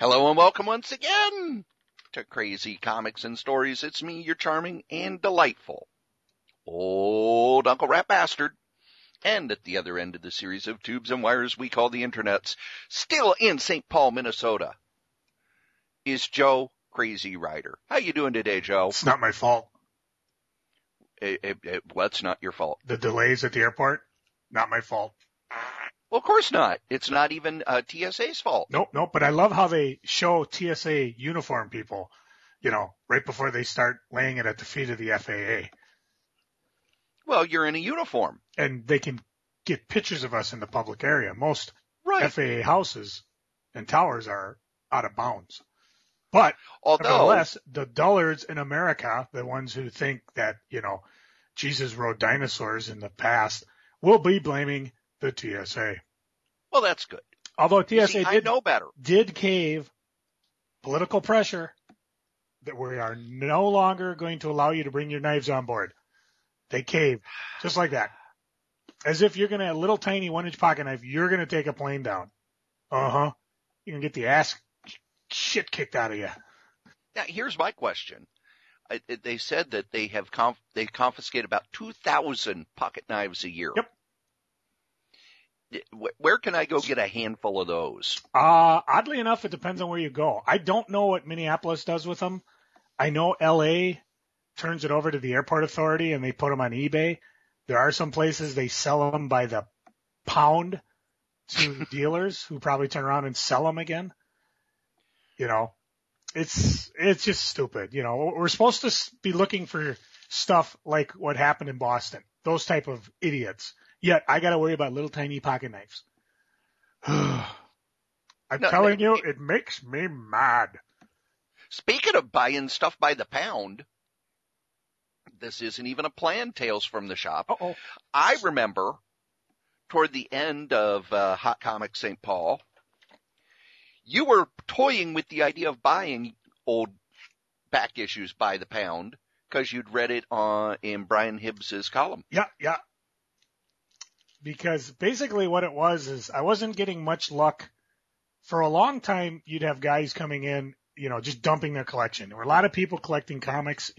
Hello and welcome once again to Crazy Comics and Stories. It's me, your charming and delightful old Uncle Rat Bastard. And at the other end of the series of tubes and wires we call the internets, still in St. Paul, Minnesota, is Joe Crazy Rider. How you doing today, Joe? It's not my fault. What's not your fault? The delays at the airport, not my fault. Well, of course not. It's not even TSA's fault. Nope. But I love how they show TSA uniform people, right before they start laying it at the feet of the FAA. Well, you're in a uniform. And they can get pictures of us in the public area. Most FAA houses and towers are out of bounds. But nevertheless, the dullards in America, the ones who think that, Jesus rode dinosaurs in the past, will be blaming the TSA. Well, that's good. Although TSA did cave political pressure that we are no longer going to allow you to bring your knives on board. They caved just like that. As if you're going to have a little tiny 1-inch pocket knife, you're going to take a plane down. Uh-huh. You're going to get the ass shit kicked out of you. Now, here's my question. They said that they confiscate about 2,000 pocket knives a year. Yep. Where can I go get a handful of those? Oddly enough, it depends on where you go. I don't know what Minneapolis does with them. I know LA turns it over to the airport authority and they put them on eBay. There are some places they sell them by the pound to dealers who probably turn around and sell them again. It's just stupid. We're supposed to be looking for stuff like what happened in Boston. Those type of idiots. Yet I got to worry about little tiny pocket knives. I'm telling you, it makes me mad. Speaking of buying stuff by the pound, this isn't even a planned Tales from the Shop. Uh-oh. I remember toward the end of Hot Comics St. Paul, you were toying with the idea of buying old back issues by the pound because you'd read it in Brian Hibbs's column. Yeah. Because basically what it was is I wasn't getting much luck. For a long time, you'd have guys coming in, just dumping their collection. There were a lot of people collecting comics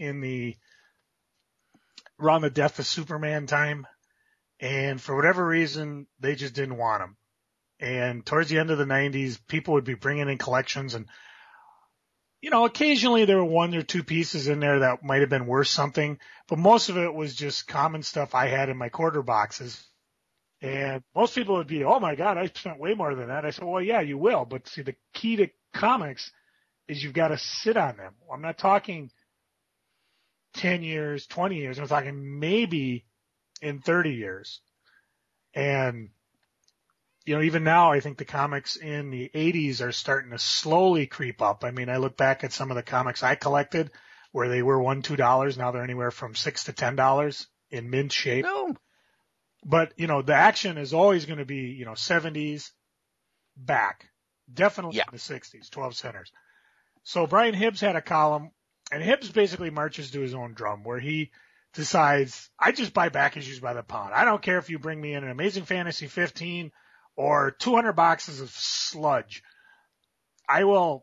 around the death of Superman time. And for whatever reason, they just didn't want them. And towards the end of the 90s, people would be bringing in collections and, occasionally there were 1 or 2 pieces in there that might have been worth something, but most of it was just common stuff I had in my quarter boxes. And most people would be, oh my God, I spent way more than that. I said, well, yeah, you will. But see, the key to comics is you've got to sit on them. I'm not talking 10 years, 20 years. I'm talking maybe in 30 years. And, even now, I think the comics in the 80s are starting to slowly creep up. I mean, I look back at some of the comics I collected where they were $1, $2. Now they're anywhere from $6 to $10 in mint shape. No. But, the action is always going to be, 70s back. Definitely in the 60s, 12 centers. So Brian Hibbs had a column, and Hibbs basically marches to his own drum where he decides, I just buy back issues by the pound. I don't care if you bring me in an Amazing Fantasy 15 or 200 boxes of sludge. I will,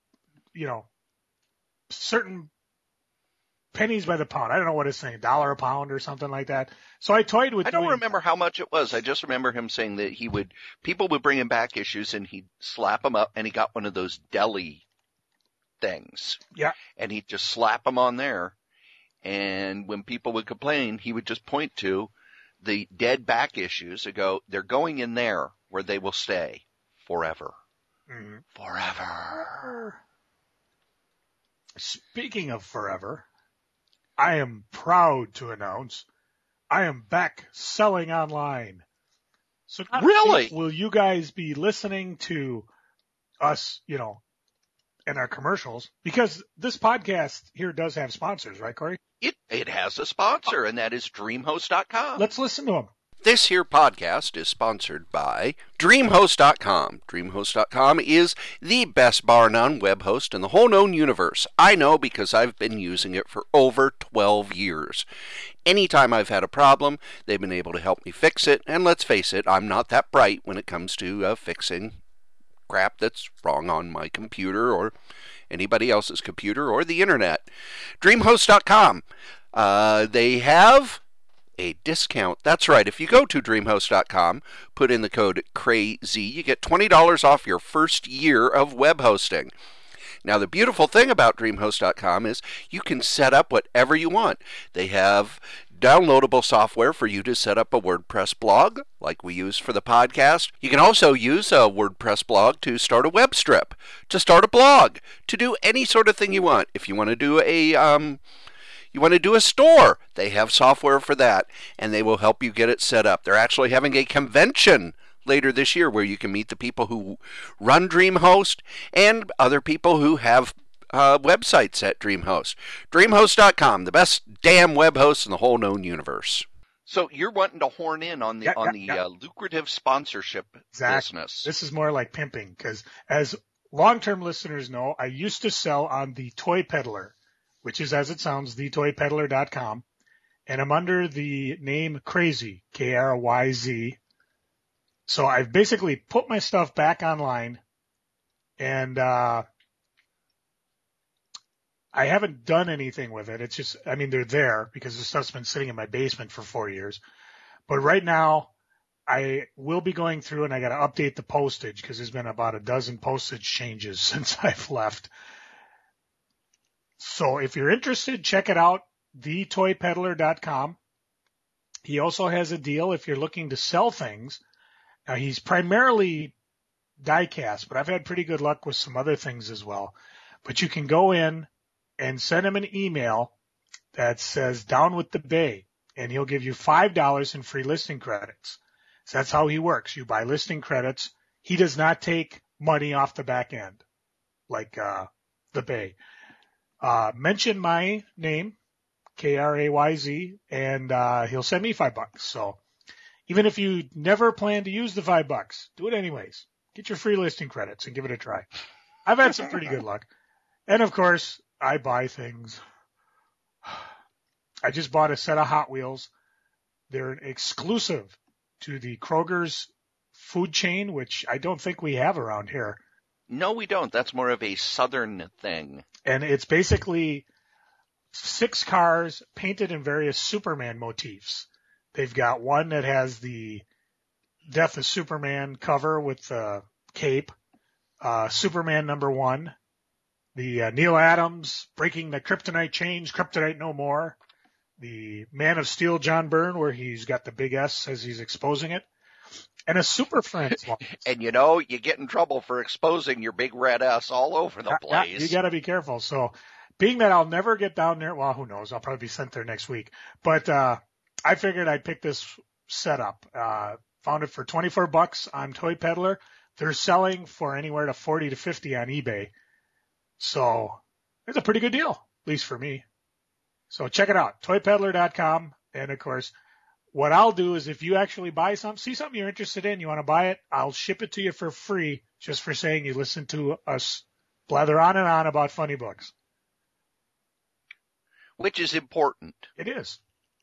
certain pennies by the pound. I don't know what it's saying, $1 a pound or something like that. So I toyed with. I don't remember how much it was. I just remember him saying that people would bring him back issues and he'd slap them up, and he got one of those deli things. Yeah. And he'd just slap them on there. And when people would complain, he would just point to the dead back issues and go, they're going in there where they will stay forever. Mm-hmm. Forever. Speaking of forever, I am proud to announce I am back selling online. So not really, will you guys be listening to us, and our commercials? Because this podcast here does have sponsors, right, Corey? It has a sponsor, and that is DreamHost.com. Let's listen to them. This here podcast is sponsored by DreamHost.com. DreamHost.com is the best bar none web host in the whole known universe. I know because I've been using it for over 12 years. Anytime I've had a problem, they've been able to help me fix it, and let's face it, I'm not that bright when it comes to fixing crap that's wrong on my computer or anybody else's computer or the internet. DreamHost.com. They have a discount. That's right. If you go to DreamHost.com, put in the code CRAZY, you get $20 off your first year of web hosting. Now, the beautiful thing about DreamHost.com is you can set up whatever you want. They have downloadable software for you to set up a WordPress blog, like we use for the podcast. You can also use a WordPress blog to start a web strip, to start a blog, to do any sort of thing you want. If you want to do a store, they have software for that, and they will help you get it set up. They're actually having a convention later this year where you can meet the people who run DreamHost and other people who have websites at DreamHost. DreamHost.com, the best damn web host in the whole known universe. So you're wanting to horn in on the lucrative sponsorship business. This is more like pimping, because as long-term listeners know, I used to sell on the Toy Peddler, which is, as it sounds, thetoypeddler.com, and I'm under the name Crazy, K-R-Y-Z. So I've basically put my stuff back online, and I haven't done anything with it. It's just, I mean, they're there because the stuff's been sitting in my basement for 4 years. But right now, I will be going through, and I got to update the postage because there's been about a dozen postage changes since I've left. So if you're interested, check it out, thetoypeddler.com. He also has a deal if you're looking to sell things. Now, he's primarily die-cast, but I've had pretty good luck with some other things as well. But you can go in and send him an email that says "Down with the Bay," and he'll give you $5 in free listing credits. So that's how he works. You buy listing credits. He does not take money off the back end like the Bay. Mention my name, K-R-A-Y-Z, and he'll send me $5. So even if you never plan to use the $5, do it anyways. Get your free listing credits and give it a try. I've had some pretty good luck. And of course, I buy things. I just bought a set of Hot Wheels. They're exclusive to the Kroger's food chain, which I don't think we have around here. No, we don't. That's more of a southern thing. And it's basically 6 cars painted in various Superman motifs. They've got one that has the Death of Superman cover with the cape, Superman #1, the Neil Adams breaking the kryptonite chains, kryptonite no more, the Man of Steel John Byrne where he's got the big S as he's exposing it, and a Super Friends one. And you know, you get in trouble for exposing your big red S all over the place. Yeah, you got to be careful. So being that I'll never get down there, well, who knows? I'll probably be sent there next week. But I figured I'd pick this setup. Found it for $24 on Toy Peddler. They're selling for anywhere to $40 to $50 on eBay. So it's a pretty good deal, at least for me. So check it out, toypeddler.com. And of course, what I'll do is if you actually buy see something you're interested in, you want to buy it, I'll ship it to you for free just for saying you listen to us blather on and on about funny books. Which is important. It is.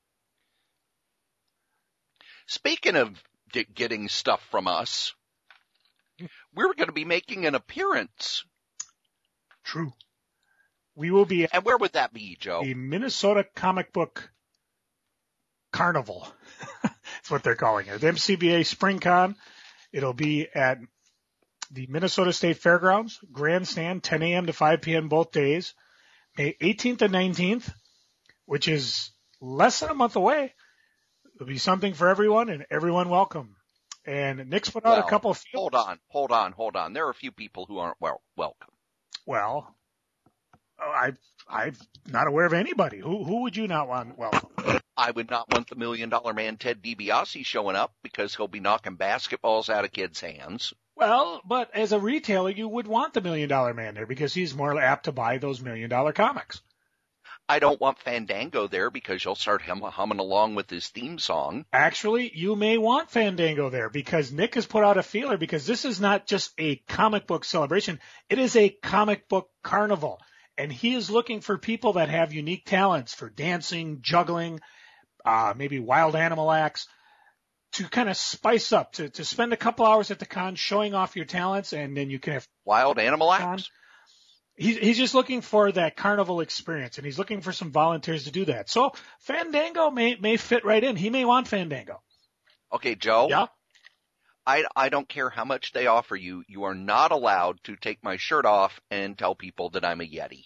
Speaking of getting stuff from us, we're going to be making an appearance. True. We will be. And where would that be, Joe? The Minnesota Comic Book Carnival. That's what they're calling it. The MCBA Spring Con. It'll be at the Minnesota State Fairgrounds, Grandstand, 10 a.m. to 5 p.m. both days, May 18th and 19th, which is less than a month away. There'll be something for everyone, and everyone welcome. And Nick's put out a couple of fields. Hold on. There are a few people who aren't welcome. Well, I'm not aware of anybody. Who would you not want welcome? I would not want the $1 Million Man Ted DiBiase showing up because he'll be knocking basketballs out of kids' hands. Well, but as a retailer, you would want the $1 Million Man there because he's more apt to buy those $1 Million comics. I don't want Fandango there because you'll start humming along with his theme song. Actually, you may want Fandango there because Nick has put out a feeler because this is not just a comic book celebration. It is a comic book carnival. And he is looking for people that have unique talents for dancing, juggling, maybe wild animal acts to kind of spice up, to spend a couple hours at the con showing off your talents, and then you can have Wild animal acts? He's just looking for that carnival experience, and he's looking for some volunteers to do that. So Fandango may fit right in. He may want Fandango. Okay, Joe. Yeah. I don't care how much they offer you. You are not allowed to take my shirt off and tell people that I'm a Yeti.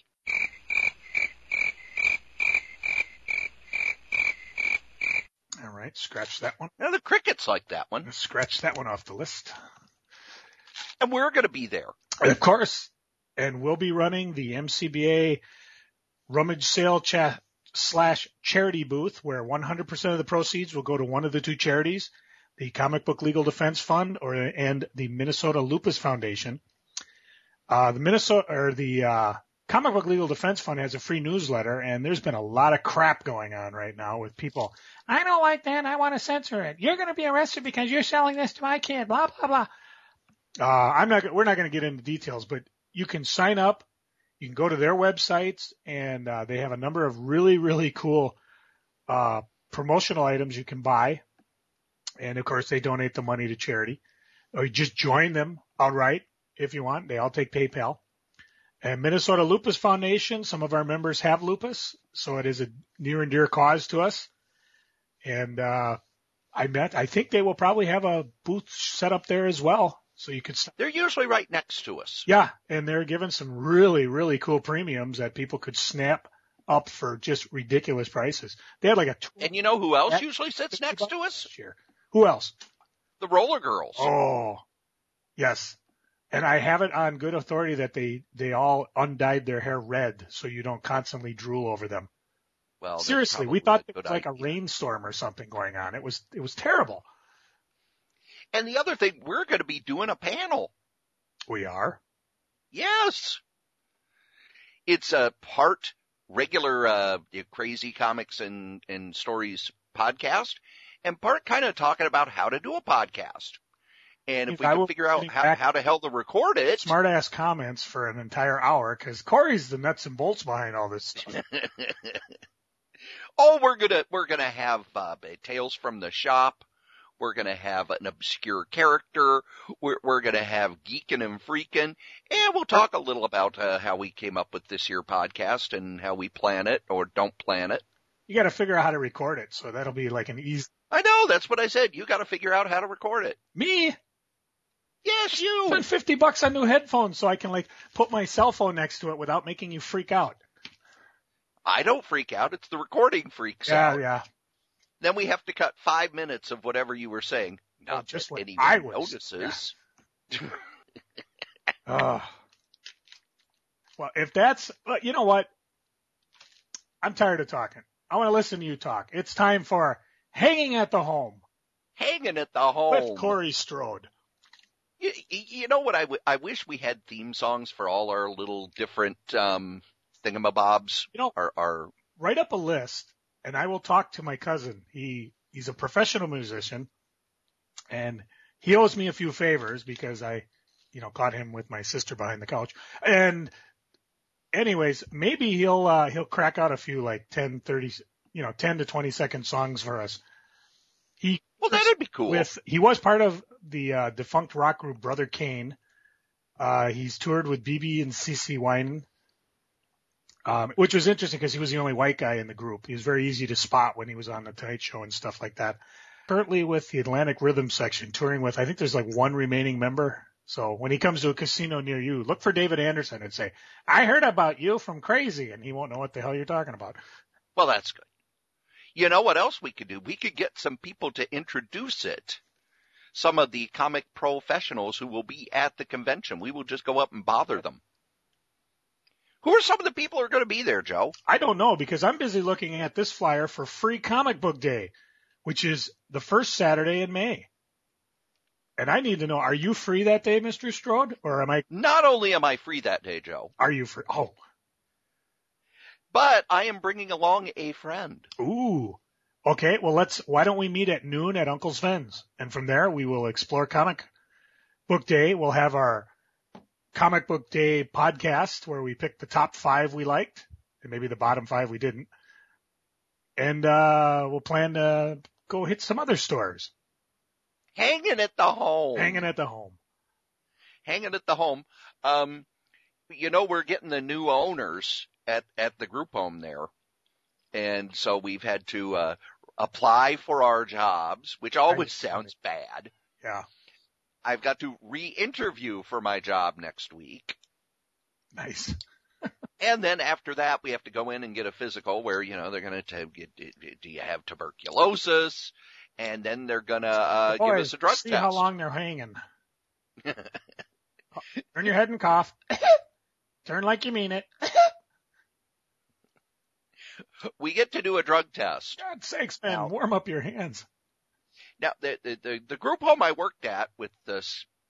All right, scratch that one. Now, the crickets like that one. Scratch that one off the list. And we're going to be there. Of course. And we'll be running the MCBA rummage sale / charity booth, where 100% of the proceeds will go to one of the two charities, the Comic Book Legal Defense Fund and the Minnesota Lupus Foundation. The Comic Book Legal Defense Fund has a free newsletter, and there's been a lot of crap going on right now with people. I don't like that. I want to censor it. You're going to be arrested because you're selling this to my kid. Blah blah blah. We're not going to get into details, but you can sign up. You can go to their websites, and they have a number of really, really cool promotional items you can buy. And, of course, they donate the money to charity. Or you just join them outright if you want. They all take PayPal. And Minnesota Lupus Foundation, some of our members have lupus, so it is a near and dear cause to us. And I think they will probably have a booth set up there as well. So you could. They're usually right next to us. Yeah, and they're giving some really, really cool premiums that people could snap up for just ridiculous prices. They had like a. And you know who else usually sits next to us? Sure. Who else? The Roller Girls. Oh, yes. And I have it on good authority that they all undyed their hair red so you don't constantly drool over them. Well, seriously, we thought it was like a rainstorm or something going on. It was terrible. And the other thing, we're going to be doing a panel. We are? Yes. It's a part regular Crazy Comics and Stories podcast, and part kind of talking about how to do a podcast. And if we can figure out how to hell to record it. Smart ass comments for an entire hour, because Corey's the nuts and bolts behind all this stuff. Oh, we're gonna have Tales from the Shop. We're going to have an obscure character. We're going to have Geekin' and Freakin'. And we'll talk a little about how we came up with this here podcast and how we plan it or don't plan it. You got to figure out how to record it. So that'll be like an easy. I know. That's what I said. You got to figure out how to record it. Me? Yes, you. Spend $50 on new headphones so I can like put my cell phone next to it without making you freak out. I don't freak out. It's the recording freaks out. Yeah. Then we have to cut 5 minutes of whatever you were saying. Not just that what anyone notices. Yeah. Well, if that's, you know what? I'm tired of talking. I want to listen to you talk. It's time for Hanging at the Home. Hanging at the Home. With Corey Strode. You know what? I wish we had theme songs for all our little different thingamabobs. You know, write up a list. And I will talk to my cousin. He's a professional musician, and he owes me a few favors because I, caught him with my sister behind the couch. And anyways, maybe he'll crack out a few like 10 to 20 second songs for us. Well, that'd be cool. He was part of the defunct rock group Brother Kane. He's toured with BB and CeCe Winans. Which was interesting because he was the only white guy in the group. He was very easy to spot when he was on the Tonight Show and stuff like that. Currently with the Atlantic Rhythm section, touring with, I think there's like one remaining member. So when he comes to a casino near you, look for David Anderson and say, I heard about you from Crazy, and he won't know what the hell you're talking about. Well, that's good. You know what else we could do? We could get some people to introduce it. Some of the comic professionals who will be at the convention. We will just go up and bother them. Who are some of the people who are going to be there, Joe? I don't know, because I'm busy looking at this flyer for Free Comic Book Day, which is the first Saturday in May. And I need to know, are you free that day, Mr. Strode? Or am I? Not only am I free that day, Joe. Are you free? Oh. But I am bringing along a friend. Ooh. Okay, well why don't we meet at noon at Uncle Sven's? And from there, we will explore Comic Book Day. We'll have our Comic Book Day podcast where we pick the top 5 we liked and maybe the bottom 5 we didn't. And we'll plan to go hit some other stores. Hanging at the home. Hanging at the home. Hanging at the home. We're getting the new owners at the group home there. And so we've had to apply for our jobs, which always sounds bad. Yeah. I've got to re-interview for my job next week. Nice. And then after that, we have to go in and get a physical where, they're going to get, do you have tuberculosis? And then they're going to give us a drug test. See how long they're hanging. Turn your head and cough. Turn like you mean it. We get to do a drug test. God's sakes, man, warm up your hands. Now, the group home I worked at with the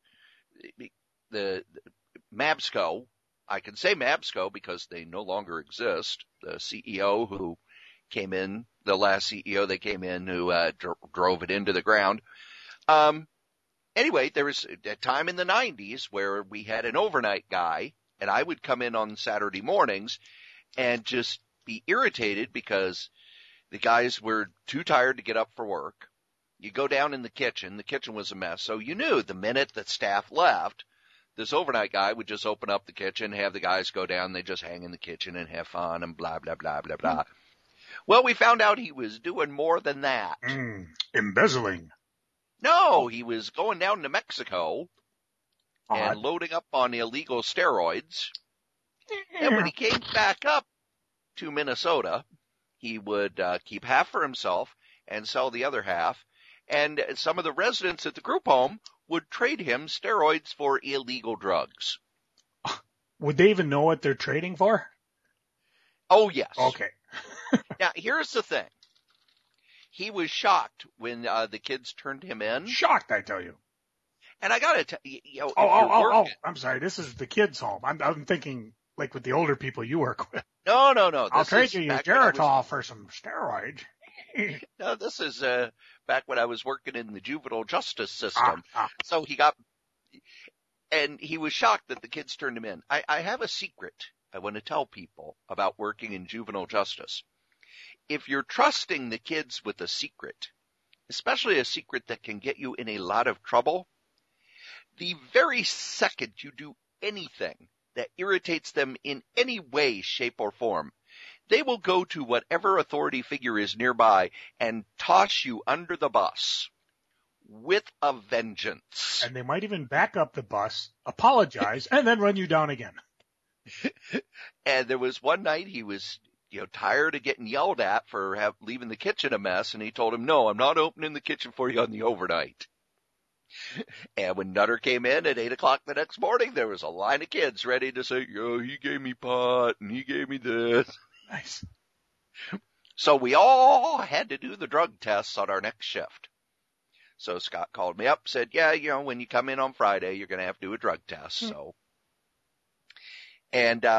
Mabsco, I can say Mabsco because they no longer exist. The CEO who came in, the last CEO that came in who drove it into the ground. Anyway, there was a time in the 90s where we had an overnight guy, and I would come in on Saturday mornings and just be irritated because the guys were too tired to get up for work. You go down in the kitchen was a mess, so you knew the minute that staff left, this overnight guy would just open up the kitchen, have the guys go down, they just hang in the kitchen and have fun and blah, blah, blah, blah, blah. Well, we found out he was doing more than that. Embezzling. No, he was going down to Mexico and loading up on illegal steroids. And when he came back up to Minnesota, he would keep half for himself and sell the other half. And some of the residents at the group home would trade him steroids for illegal drugs. Would they even know what they're trading for? Oh, yes. Okay. Now, here's the thing. He was shocked when the kids turned him in. Shocked, I tell you. And I got to tell you, I'm sorry. This is the kids' home. I'm thinking like with the older people you work with. No. I'll trade you your Geritol for some steroids. No, this is back when I was working in the juvenile justice system. So he was shocked that the kids turned him in. I have a secret I want to tell people about working in juvenile justice. If you're trusting the kids with a secret, especially a secret that can get you in a lot of trouble, the very second you do anything that irritates them in any way, shape, or form, they will go to whatever authority figure is nearby and toss you under the bus with a vengeance. And they might even back up the bus, apologize, and then run you down again. And there was one night he was, tired of getting yelled at for leaving the kitchen a mess, and he told him, "No, I'm not opening the kitchen for you on the overnight." And when Nutter came in at 8 o'clock the next morning, there was a line of kids ready to say, he gave me pot, and he gave me this. Nice. So we all had to do the drug tests on our next shift. So Scott called me up, said, when you come in on Friday, you're going to have to do a drug test. So, and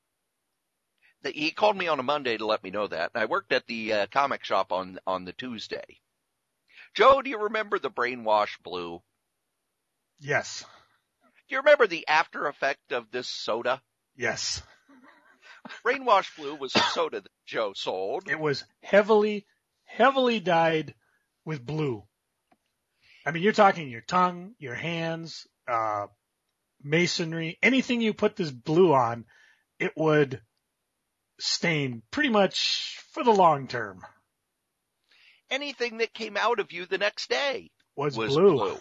he called me on a Monday to let me know that. And I worked at the comic shop on the Tuesday. Joe, do you remember the Brainwash Blue? Yes. Do you remember the after effect of this soda? Yes. Brainwash Blue was a soda that Joe sold. It was heavily dyed with blue. I mean, you're talking your tongue, your hands, masonry, anything you put this blue on, it would stain pretty much for the long term. Anything that came out of you the next day was blue.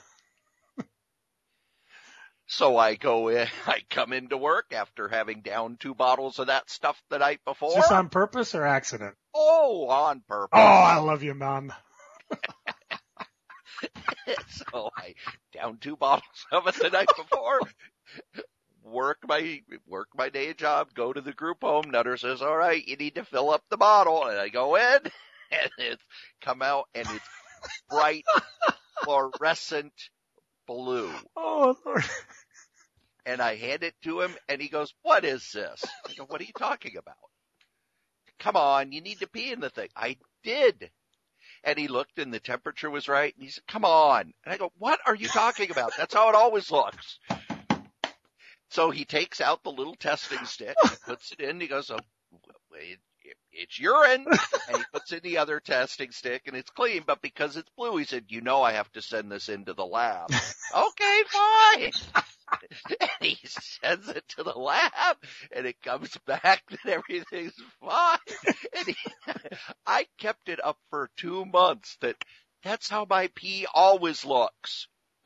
So I come into work after having downed 2 bottles of that stuff the night before. Is this on purpose or accident? Oh, on purpose. Oh, I love you, Mom. So I downed 2 bottles of it the night before. Work my day job, go to the group home. Nutter says, "All right, you need to fill up the bottle." And I go in, and it's come out, and it's bright fluorescent blue. Oh, Lord. And I hand it to him, and he goes, "What is this?" I go, "What are you talking about?" "Come on, you need to pee in the thing." I did. And he looked, and the temperature was right. And he said, "Come on." And I go, "What are you talking about? That's how it always looks." So he takes out the little testing stick, he puts it in, he goes, "Oh, it's urine. And he puts in the other testing stick, and it's clean, but because it's blue, he said, I have to send this into the lab. Okay, fine. And he sends it to the lab, and it comes back that everything's fine. And I kept it up for 2 months. That's how my pee always looks.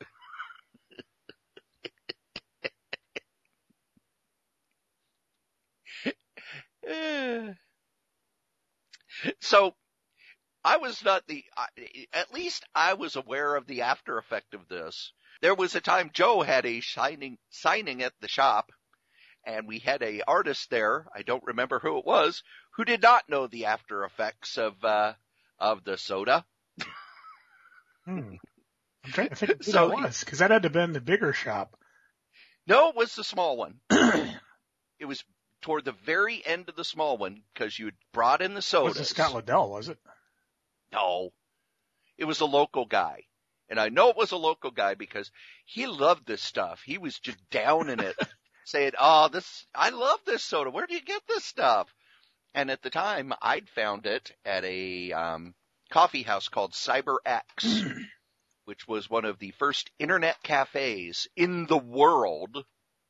So I was not at least I was aware of the after effect of this. There was a time Joe had a signing at the shop, and we had a artist there, I don't remember who it was, who did not know the after effects of the soda. I'm trying to think who that was, because that had to have been the bigger shop. No, it was the small one. It was toward the very end of the small one, because you had brought in the sodas. Was it Scott Liddell, was it? No. It was a local guy. And I know it was a local guy because he loved this stuff. He was just down in it, saying, I love this soda. Where do you get this stuff? And at the time, I'd found it at a coffee house called CyberX, which was one of the first internet cafes in the world.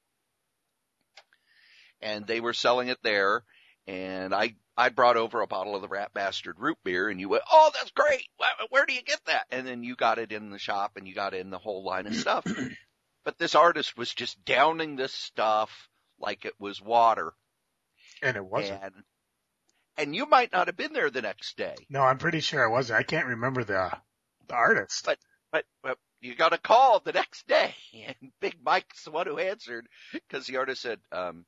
And they were selling it there, and I brought over a bottle of the Rat Bastard root beer, and you went, oh, that's great. Where do you get that? And then you got it in the shop, and you got it in the whole line of stuff. But this artist was just downing this stuff like it was water. And it wasn't. And you might not have been there the next day. No, I'm pretty sure I wasn't. I can't remember the artist. But you got a call the next day, and Big Mike's the one who answered, because the artist said,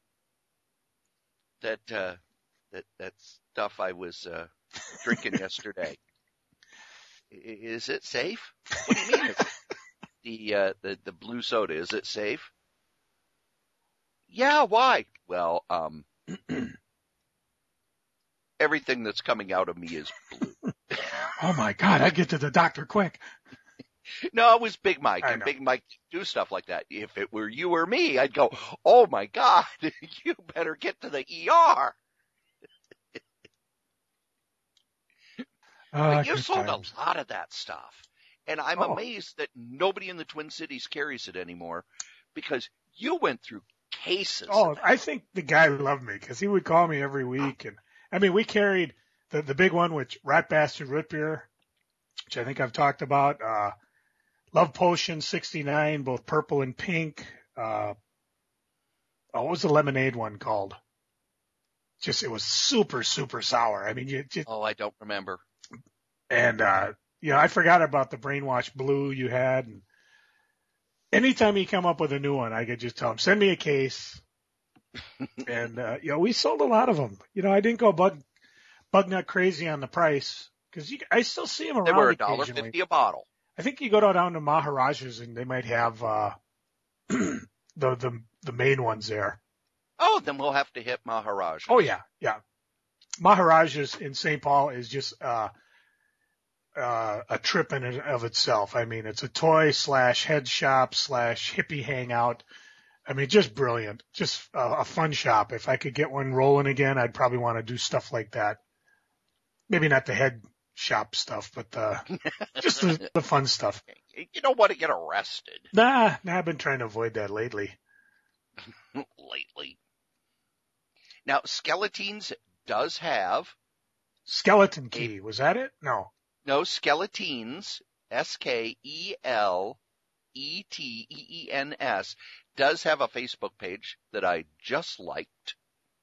that stuff I was drinking yesterday. Is it safe? What do you mean? The blue soda, is it safe? Yeah, why? Well, everything that's coming out of me is blue. Oh my God, I'd get to the doctor quick. No, it was Big Mike, and Big Mike do stuff like that. If it were you or me, I'd go, oh my God, you better get to the ER. But you sold a lot of that stuff. And I'm amazed that nobody in the Twin Cities carries it anymore, because you went through cases. Oh, I think the guy loved me because he would call me every week. And I mean, we carried the big one, which Rat Bastard root beer, which I think I've talked about, Love Potion 69, both purple and pink. What was the lemonade one called? It was super, super sour. I mean, I don't remember. And, I forgot about the Brainwash Blue you had. And anytime he come up with a new one, I could just tell him, send me a case. And, we sold a lot of them. I didn't go bug nut crazy on the price, because I still see them around. They were $1.50 a bottle. I think you go down to Maharaja's and they might have, the main ones there. Oh, then we'll have to hit Maharaja's. Oh yeah. Yeah. Maharaja's in St. Paul is just, a trip in and of itself. I mean, it's a toy / head shop / hippie hangout. I mean, just brilliant. Just a fun shop. If I could get one rolling again, I'd probably want to do stuff like that. Maybe not the head shop stuff, but just the fun stuff. You don't want to get arrested. Nah, I've been trying to avoid that lately. Now, Skeletines does have Skeleton Key. Was that it? No, Skeletines, SKELETEENS, does have a Facebook page that I just liked.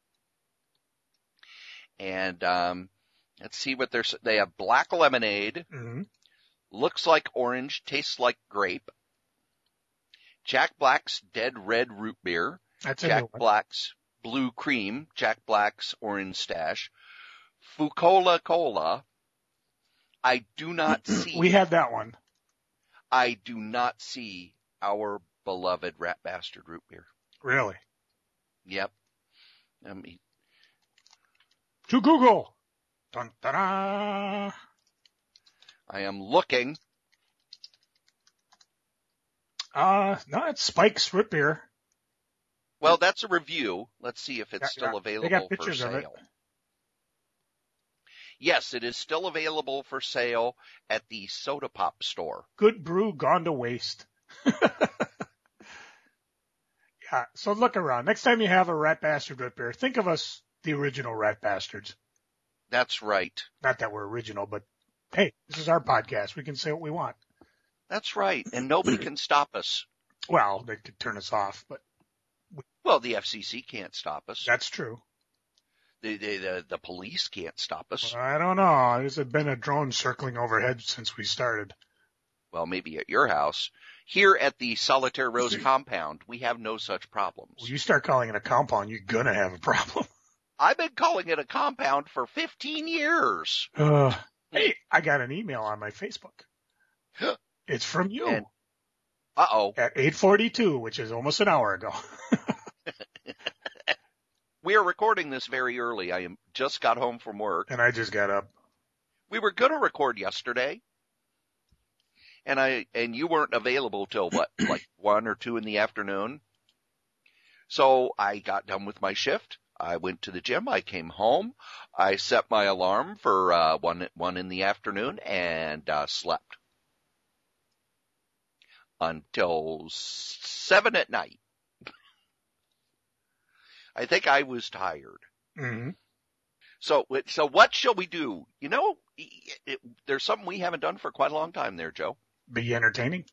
And let's see what they have. Black lemonade, looks like orange, tastes like grape. Jack Black's Dead Red Root Beer. That's Jack Black's Blue Cream. Jack Black's Orange Stash. Fucola Cola. I do not see. We had that one. I do not see our beloved Rat Bastard Root Beer. Really? Yep. To Google. Dun, da-da. I am looking. No, it's Spike's Root Beer. Well, that's a review. Let's see if it's still available they got for pictures sale. Of it. Yes, it is still available for sale at the Soda Pop store. Good brew gone to waste. Yeah, so look around. Next time you have a Rat Bastard root beer, think of us, the original Rat Bastards. That's right. Not that we're original, but hey, this is our podcast. We can say what we want. That's right. And nobody can stop us. Well, they could turn us off, but Well, the FCC can't stop us. that's true. The police can't stop us. I don't know. There's been a drone circling overhead since we started. Well, maybe at your house. Here at the Solitaire Rose compound, we have no such problems. When you start calling it a compound, you're going to have a problem. I've been calling it a compound for 15 years. Hey, I got an email on my Facebook. It's from you. And, uh-oh. At 8:42, which is almost an hour ago. We are recording this very early. I just got home from work. And I just got up. We were going to record yesterday. And you weren't available till what, like 1 or 2 in the afternoon. So I got done with my shift. I went to the gym. I came home. I set my alarm for 1 in the afternoon and slept until 7 at night. I think I was tired. Mm-hmm. So what shall we do? You know, there's something we haven't done for quite a long time there, Joe. Be entertaining.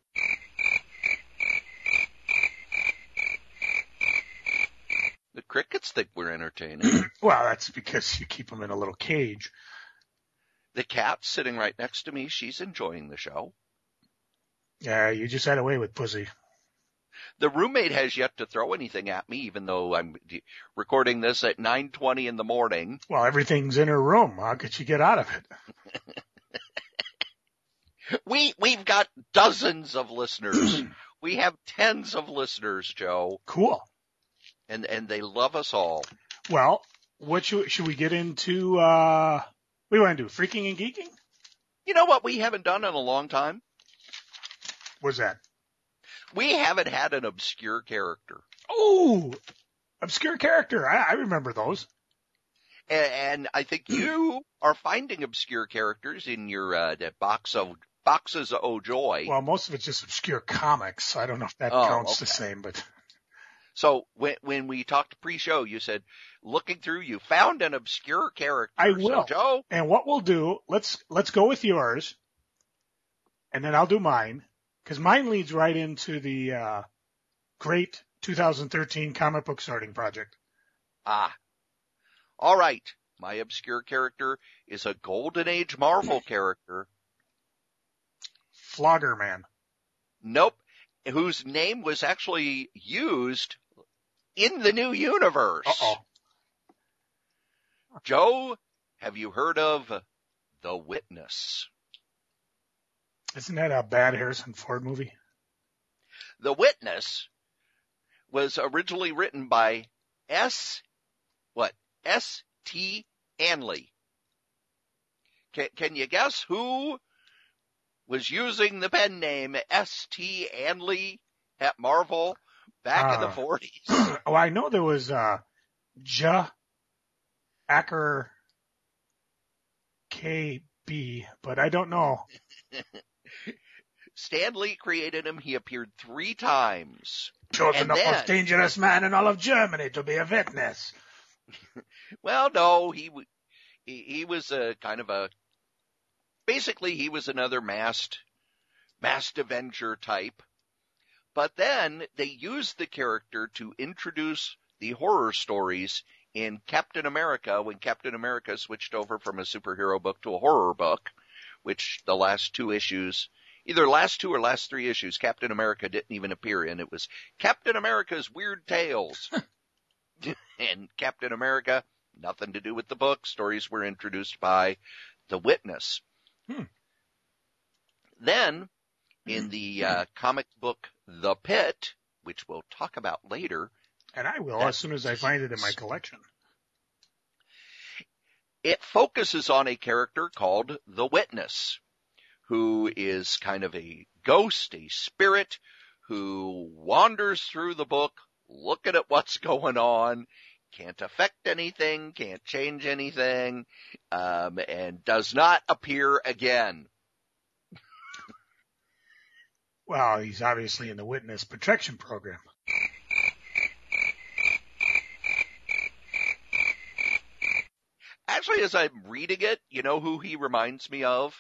The crickets think we're entertaining. Well, that's because you keep them in a little cage. The cat sitting right next to me, she's enjoying the show. Yeah, you just had a way with Pussy. The roommate has yet to throw anything at me, even though I'm recording this at 9:20 in the morning. Well, everything's in her room. How could she get out of it? We've got dozens of listeners. We have tens of listeners, Joe. Cool. And they love us all. Well, what should we get into? What do you want to do? Freaking and geeking? You know what we haven't done in a long time? What's that? We haven't had an obscure character. Oh, obscure character. I remember those. And I think you are finding obscure characters in your that boxes of joy. Well, most of it's just obscure comics. I don't know if that counts the same, but. So when we talked pre-show, you said, looking through, you found an obscure character. I will. So, Joe. And what we'll do, let's go with yours, and then I'll do mine, because mine leads right into the great 2013 comic book sorting project. Ah. All right. My obscure character is a Golden Age Marvel character. Flogger Man. Nope. Whose name was actually used in the new universe. Uh-oh. Joe, have you heard of The Witness? Isn't that a bad Harrison Ford movie? The Witness was originally written by S.T. Anley. Can you guess who was using the pen name S.T. Anley at Marvel back in the 40s? Oh, I know there was Acker KB, but I don't know. Stan Lee created him. He appeared 3 times. Chosen the most dangerous man in all of Germany to be a witness. Well, no, he was a kind of a, basically he was another masked Avenger type. But then they used the character to introduce the horror stories in Captain America when Captain America switched over from a superhero book to a horror book, which the last 2 issues, either last 2 or last 3 issues, Captain America didn't even appear in. It was Captain America's Weird Tales. And Captain America, nothing to do with the book. Stories were introduced by The Witness. Then, in the comic book The Pit, which we'll talk about later. And I will as soon as I find it in my collection. It focuses on a character called The Witness, who is kind of a ghost, a spirit, who wanders through the book, looking at what's going on can't affect anything, can't change anything, and does not appear again. Well, he's obviously in the witness protection program. Actually, as I'm reading it, you know who he reminds me of?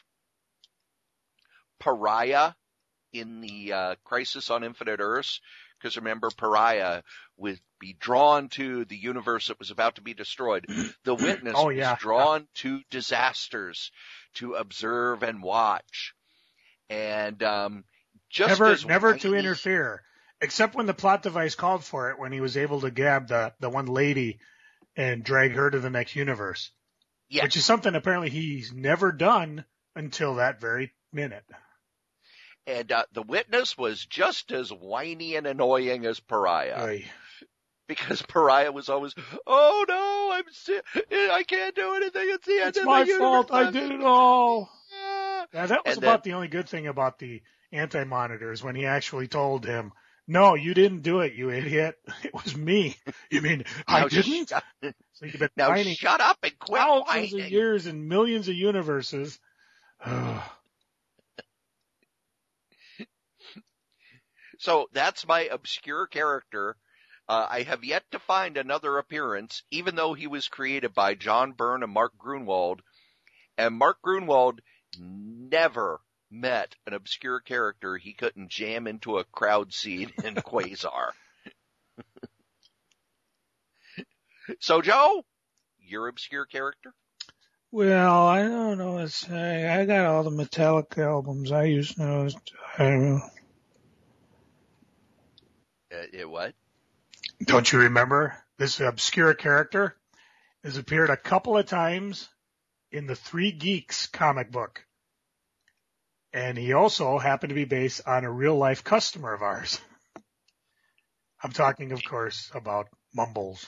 Pariah in the Crisis on Infinite Earths. Because remember, Pariah would be drawn to the universe that was about to be destroyed. The Witness was drawn to disasters to observe and watch. And never to interfere, except when the plot device called for it, when he was able to grab the one lady and drag her to the next universe. Yeah. Which is something apparently he's never done until that very minute. And the Witness was just as whiny and annoying as Pariah. Oy. Because Pariah was always, oh no, I'm sick, I can't do anything, it's the end of the universe. It's my fault, I did it all. Yeah, that was about the only good thing about the anti-monitors, when he actually told him, no, you didn't do it, you idiot. It was me. You mean, I didn't? So you've been now shut up and quit whining. Thousands of years and millions of universes. So that's my obscure character. I have yet to find another appearance, even though he was created by John Byrne and Mark Gruenwald. And Mark Gruenwald never met an obscure character he couldn't jam into a crowd seat in Quasar. So, Joe, your obscure character? Well, I don't know what to say. I got all the Metallica albums. I used to know. What? Don't you remember? This obscure character has appeared a couple of times in the Three Geeks comic book. And he also happened to be based on a real-life customer of ours. I'm talking, of course, about Mumbles.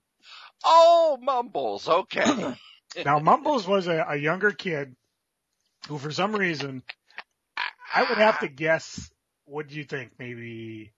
Oh, Mumbles. Okay. Now, Mumbles was a younger kid who, for some reason, I would have to guess, what do you think, maybe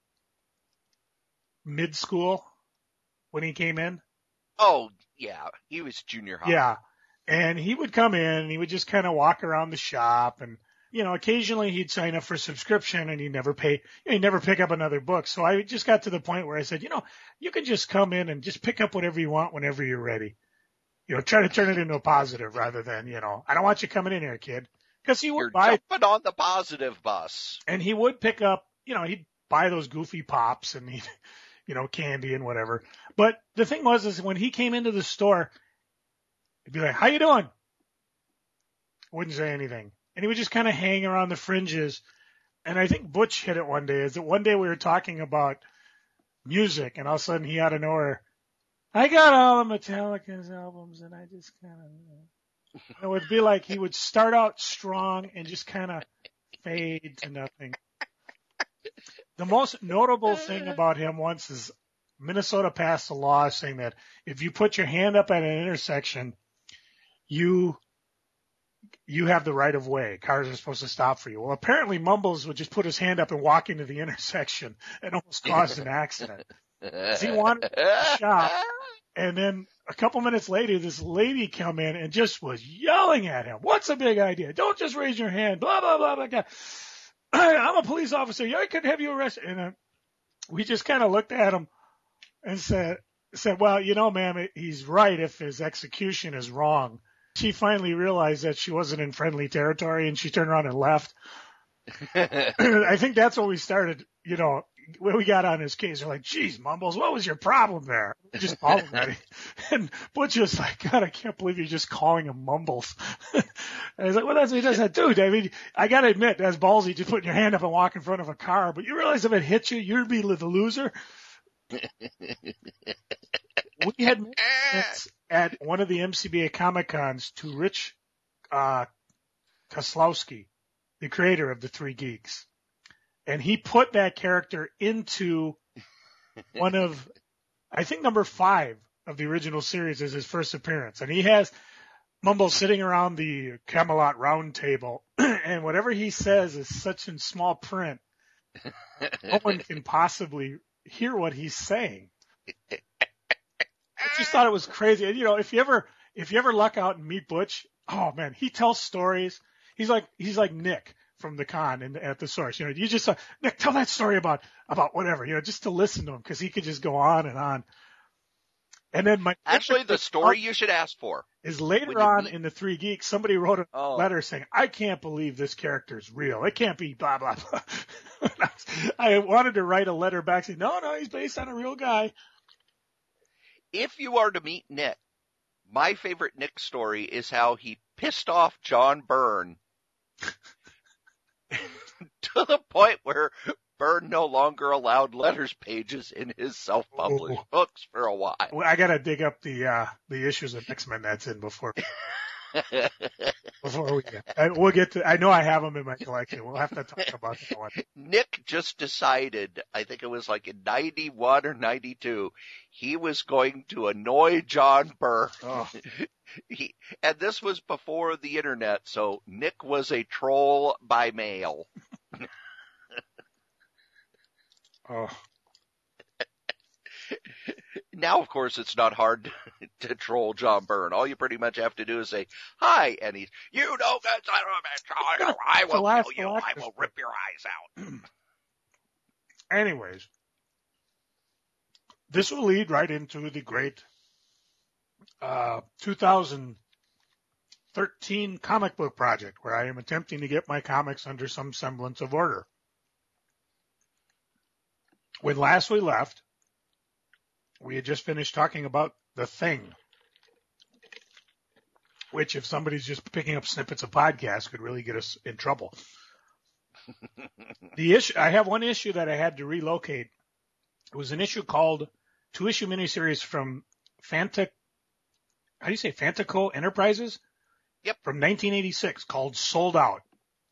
mid-school when he came in? Oh, yeah. He was junior high. Yeah. And he would come in and he would just kind of walk around the shop and, you know, occasionally he'd sign up for subscription and he'd never pick up another book. So I just got to the point where I said, you know, you can just come in and just pick up whatever you want whenever you're ready. You know, try to turn it into a positive rather than, you know, I don't want you coming in here, kid. Because he would You're jumping on the positive bus. And he would pick up, you know, he'd buy those goofy pops and he'd, you know, candy and whatever. But the thing was, is when he came into the store, he'd be like, how you doing? Wouldn't say anything. And he would just kind of hang around the fringes. And I think Butch hit it one day, is that one day we were talking about music and all of a sudden he out of nowhere, I got all the Metallica's albums and I just kind of, it would be like he would start out strong and just kind of fade to nothing. The most notable thing about him once is Minnesota passed a law saying that if you put your hand up at an intersection, you have the right of way. Cars are supposed to stop for you. Well, apparently Mumbles would just put his hand up and walk into the intersection and almost caused an accident. He wanted to shop. And then a couple minutes later, this lady come in and just was yelling at him. What's a big idea? Don't just raise your hand. Blah, blah, blah, blah, blah. I'm a police officer. I could have you arrested. And we just kind of looked at him and said, well, you know, ma'am, he's right if his execution is wrong. She finally realized that she wasn't in friendly territory and she turned around and left. I think that's when we started, you know, when we got on his case. We're like, geez, Mumbles, what was your problem there? Just following And Butch was like, God, I can't believe you're just calling him Mumbles. And I was like, well, that's what he does that, dude. I mean, I got to admit, that's ballsy just putting your hand up and walk in front of a car. But you realize if it hits you, you'd be the loser. We had at one of the MCBA Comic Cons to Rich Koslowski, the creator of the Three Geeks. And he put that character into one of, I think, number 5 of the original series as his first appearance. And he has Mumbles sitting around the Camelot round table. And whatever he says is such in small print, no one can possibly hear what he's saying. It's just thought it was crazy. And if you ever luck out and meet Butch, oh man, he tells stories. He's like Nick from the con and at the source. You just Nick, tell that story about whatever, just to listen to him, because he could just go on and on. And then actually, the story you should ask for is later on in the Three Geeks, somebody wrote a letter saying, I can't believe this character's real. It can't be blah, blah, blah. I wanted to write a letter back saying, no, he's based on a real guy. If you are to meet Nick, my favorite Nick story is how he pissed off John Byrne to the point where Byrne no longer allowed letters pages in his self-published books for a while. Well, I gotta dig up the issues of X-Men that's in before we'll get to. I know I have them in my collection. We'll have to talk about that one. Nick just decided, I think it was like in 91 or 92, he was going to annoy John Byrne. Oh. And this was before the internet, so Nick was a troll by mail. Oh. Now, of course, it's not hard to troll John Byrne. All you pretty much have to do is say, hi, and he's, you know, I will kill you. I will rip your eyes out. Anyways, this will lead right into the great 2013 comic book project, where I am attempting to get my comics under some semblance of order. When last we left, we had just finished talking about The Thing, which, if somebody's just picking up snippets of podcasts, could really get us in trouble. I have one issue that I had to relocate. It was an issue called 2-issue miniseries from Fantaco Enterprises? Yep. From 1986, called Sold Out.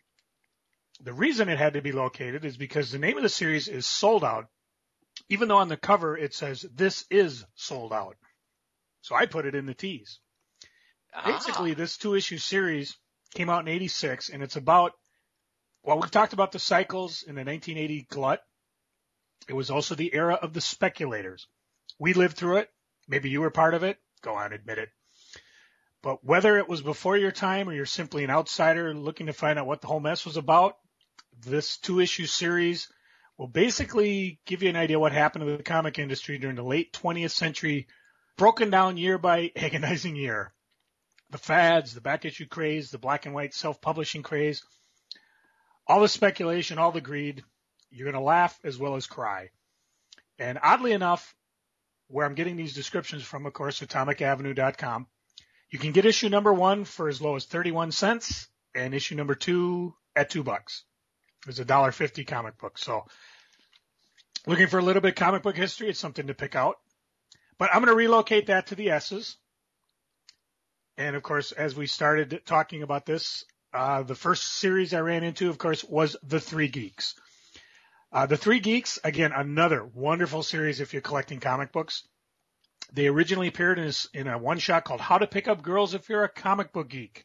The reason it had to be located is because the name of the series is Sold Out, even though on the cover it says, this is sold out. So I put it in the tease. Basically, this 2-issue series came out in 86, and it's about, well, we've talked about the cycles in the 1980 glut. It was also the era of the speculators. We lived through it. Maybe you were part of it. Go on, admit it. But whether it was before your time or you're simply an outsider looking to find out what the whole mess was about, this 2-issue series will basically give you an idea what happened to the comic industry during the late 20th century, broken down year by agonizing year. The fads, the back issue craze, the black and white self-publishing craze, all the speculation, all the greed. You're going to laugh as well as cry. And oddly enough, where I'm getting these descriptions from, of course, atomicavenue.com, you can get issue number 1 for as low as 31 cents and issue number 2 at $2. It's a $1.50 comic book. So looking for a little bit of comic book history, it's something to pick out. But I'm going to relocate that to the S's. And of course, as we started talking about this, the first series I ran into, of course, was The Three Geeks. The Three Geeks, again, another wonderful series if you're collecting comic books. They originally appeared in a one-shot called How to Pick Up Girls If You're a Comic Book Geek.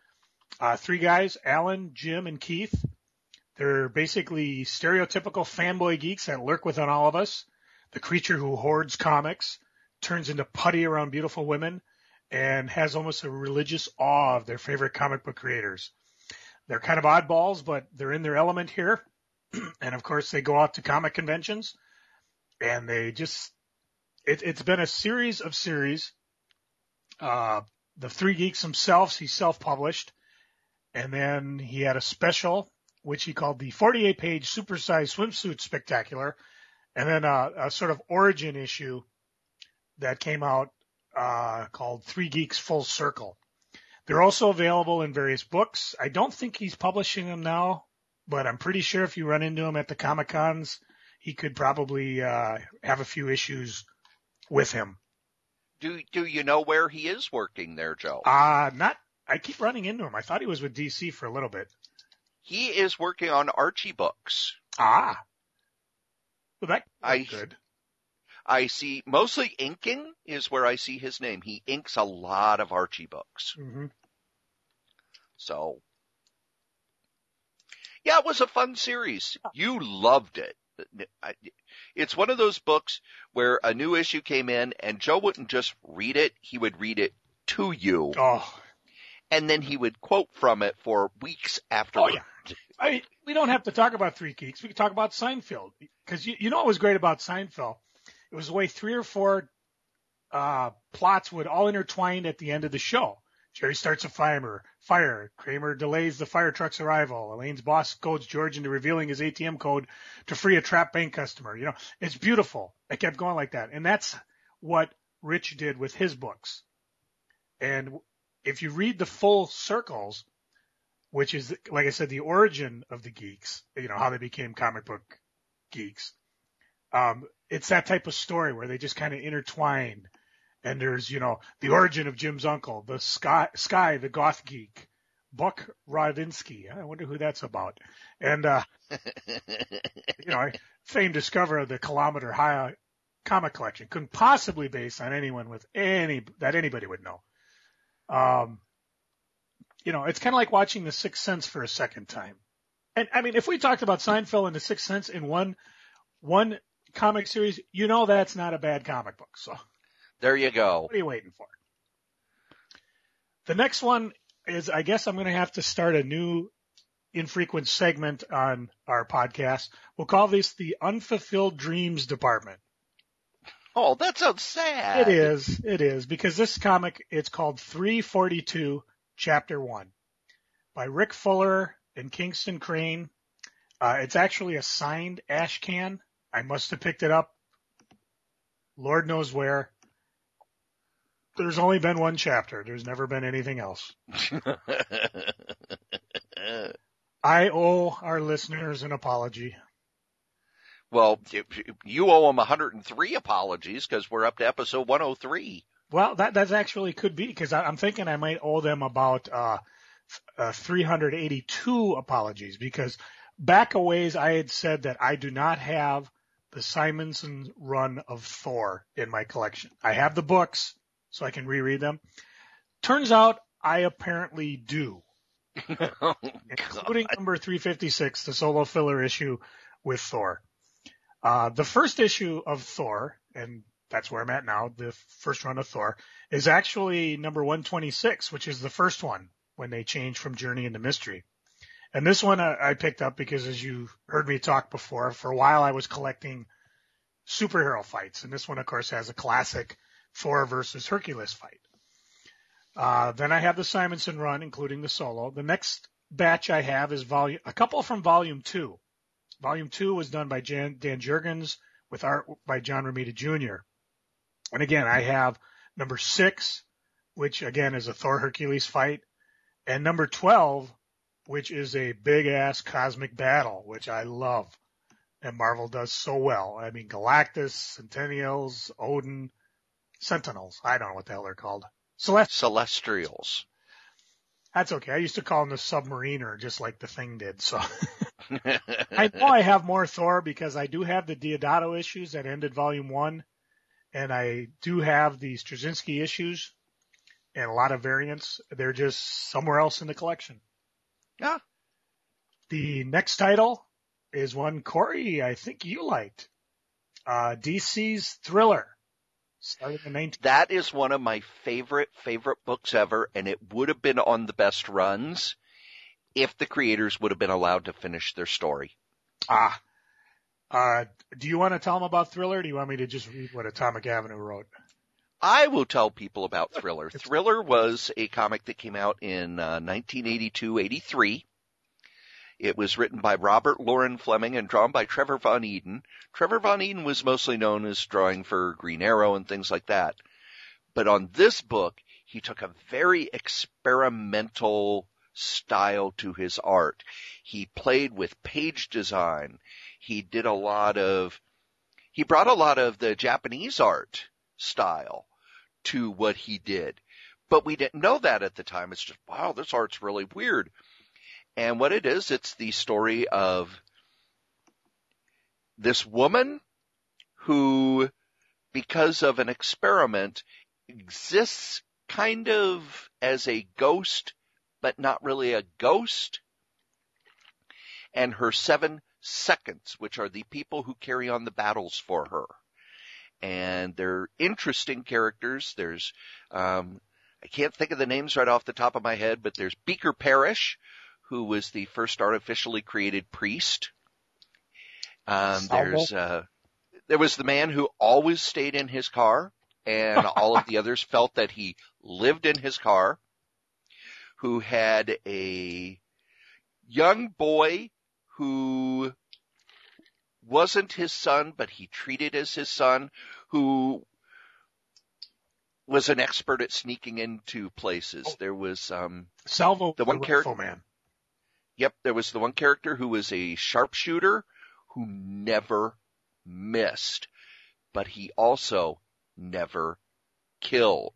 3 guys, Alan, Jim, and Keith. They're basically stereotypical fanboy geeks that lurk within all of us. The creature who hoards comics, turns into putty around beautiful women, and has almost a religious awe of their favorite comic book creators. They're kind of oddballs, but they're in their element here. And of course, they go out to comic conventions, and they just, it's been a series of series. The Three Geeks themselves, he self-published, and then he had a special, which he called the 48-page supersized swimsuit spectacular, and then a sort of origin issue that came out called Three Geeks Full Circle. They're also available in various books. I don't think he's publishing them now, but I'm pretty sure if you run into him at the Comic-Cons, he could probably have a few issues with him. Do you know where he is working there, Joe? I keep running into him. I thought he was with DC for a little bit. He is working on Archie books. Well, that's good. I see mostly inking is where I see his name. He inks a lot of Archie books. Mm-hmm. So, yeah, it was a fun series. You loved it. It's one of those books where a new issue came in and Joe wouldn't just read it, he would read it to you. Oh, And then he would quote from it for weeks afterward. Oh, yeah. We don't have to talk about Three Geeks. We can talk about Seinfeld. Because you know what was great about Seinfeld? It was the way 3 or 4 plots would all intertwine at the end of the show. Jerry starts a fire. Kramer delays the fire truck's arrival. Elaine's boss goads George into revealing his ATM code to free a trapped bank customer. You know, it's beautiful. It kept going like that. And that's what Rich did with his books. And if you read the full circles, which is, like I said, the origin of the geeks, you know, how they became comic book geeks. It's that type of story where they just kind of intertwine. And there's, you know, the origin of Jim's uncle, the Sky, the goth geek, Buck Rodinsky. I wonder who that's about. And, you know, famed discoverer of the Kilometer High comic collection. Couldn't possibly base on anyone that anybody would know. You know, it's kind of like watching The Sixth Sense for a second time. And I mean, if we talked about Seinfeld and The Sixth Sense in one comic series, you know that's not a bad comic book. So there you go. What are you waiting for? The next one is, I guess I'm going to have to start a new infrequent segment on our podcast. We'll call this the Unfulfilled Dreams Department. Oh, that sounds sad. It is, because this comic, it's called 342, Chapter 1, by Rick Fuller and Kingston Crane. It's actually a signed ash can. I must have picked it up, Lord knows where. There's only been one chapter. There's never been anything else. I owe our listeners an apology. Well, you owe them 103 apologies because we're up to episode 103. Well, that's actually could be, because I'm thinking I might owe them about 382 apologies, because back a ways I had said that I do not have the Simonson run of Thor in my collection. I have the books so I can reread them. Turns out I apparently do, including number 356, the solo filler issue with Thor. The first issue of Thor, and that's where I'm at now, the first run of Thor, is actually number 126, which is the first one when they changed from Journey into Mystery. And this one I picked up because, as you heard me talk before, for a while I was collecting superhero fights. And this one, of course, has a classic Thor versus Hercules fight. Then I have the Simonson run, including the solo. The next batch I have is a couple from Volume 2. Volume 2 was done by Dan Jurgens with art by John Romita Jr. And again, I have number 6, which again is a Thor Hercules fight, and number 12, which is a big ass cosmic battle, which I love. And Marvel does so well. I mean, Galactus, Centennials, Odin, Sentinels. I don't know what the hell they're called. Celestials. That's okay. I used to call them the Submariner, just like the Thing did. So I know I have more Thor because I do have the Diodato issues that ended Volume 1. And I do have the Straczynski issues and a lot of variants. They're just somewhere else in the collection. Yeah. The next title is one, Corey, I think you liked. DC's Thriller. Started in 19... That is one of my favorite books ever, and it would have been on the best runs if the creators would have been allowed to finish their story. Do you want to tell them about Thriller, or do you want me to just read what Atomic Avenue wrote? I will tell people about Thriller. Thriller was a comic that came out in 1982-83. It was written by Robert Loren Fleming and drawn by Trevor Von Eden. Trevor Von Eden was mostly known as drawing for Green Arrow and things like that. But on this book, he took a very experimental style to his art. He played with page design. He brought a lot of the Japanese art style to what he did. But we didn't know that at the time. It's just, wow, this art's really weird. And what it is, it's the story of this woman who, because of an experiment, exists kind of as a ghost, but not really a ghost. And her 7 seconds, which are the people who carry on the battles for her. And they're interesting characters. There's, I can't think of the names right off the top of my head, but there's Beaker Parrish, who was the first artificially created priest. There was the man who always stayed in his car, and all of the others felt that he lived in his car, who had a young boy who wasn't his son, but he treated as his son, who was an expert at sneaking into places. There was Salvo, the one character. Man. Yep, there was the one character who was a sharpshooter who never missed, but he also never killed.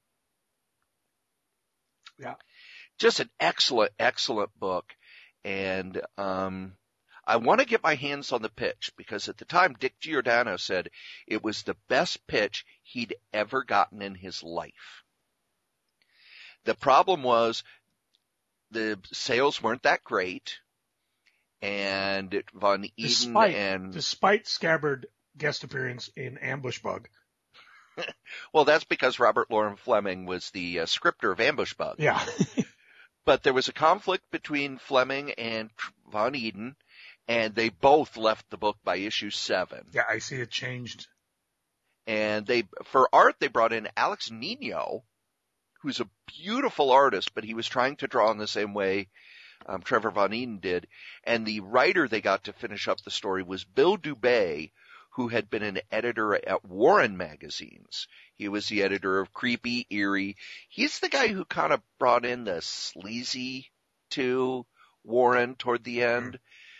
Yeah. Just an excellent, excellent book. And I want to get my hands on the pitch, because at the time Dick Giordano said it was the best pitch he'd ever gotten in his life. The problem was the sales weren't that great, and Von Eden despite Scabbard guest appearance in Ambush Bug. Well, that's because Robert Loren Fleming was the scripter of Ambush Bug. Yeah. But there was a conflict between Fleming and Von Eden, and they both left the book by issue 7. Yeah, I see it changed. And for art, they brought in Alex Nino, who's a beautiful artist, but he was trying to draw in the same way Trevor Von Eden did. And the writer they got to finish up the story was Bill Dubay, who had been an editor at Warren magazines. He was the editor of Creepy, Eerie. He's the guy who kind of brought in the sleazy to Warren toward the end.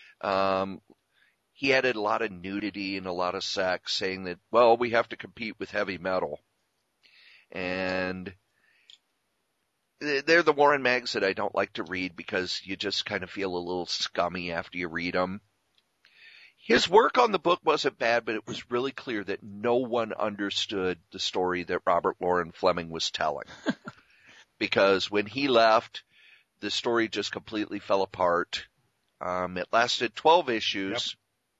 He added a lot of nudity and a lot of sex, saying that, well, we have to compete with heavy metal. And they're the Warren mags that I don't like to read, because you just kind of feel a little scummy after you read them. His work on the book wasn't bad, but it was really clear that no one understood the story that Robert Loren Fleming was telling. Because when he left, the story just completely fell apart. It lasted 12 issues.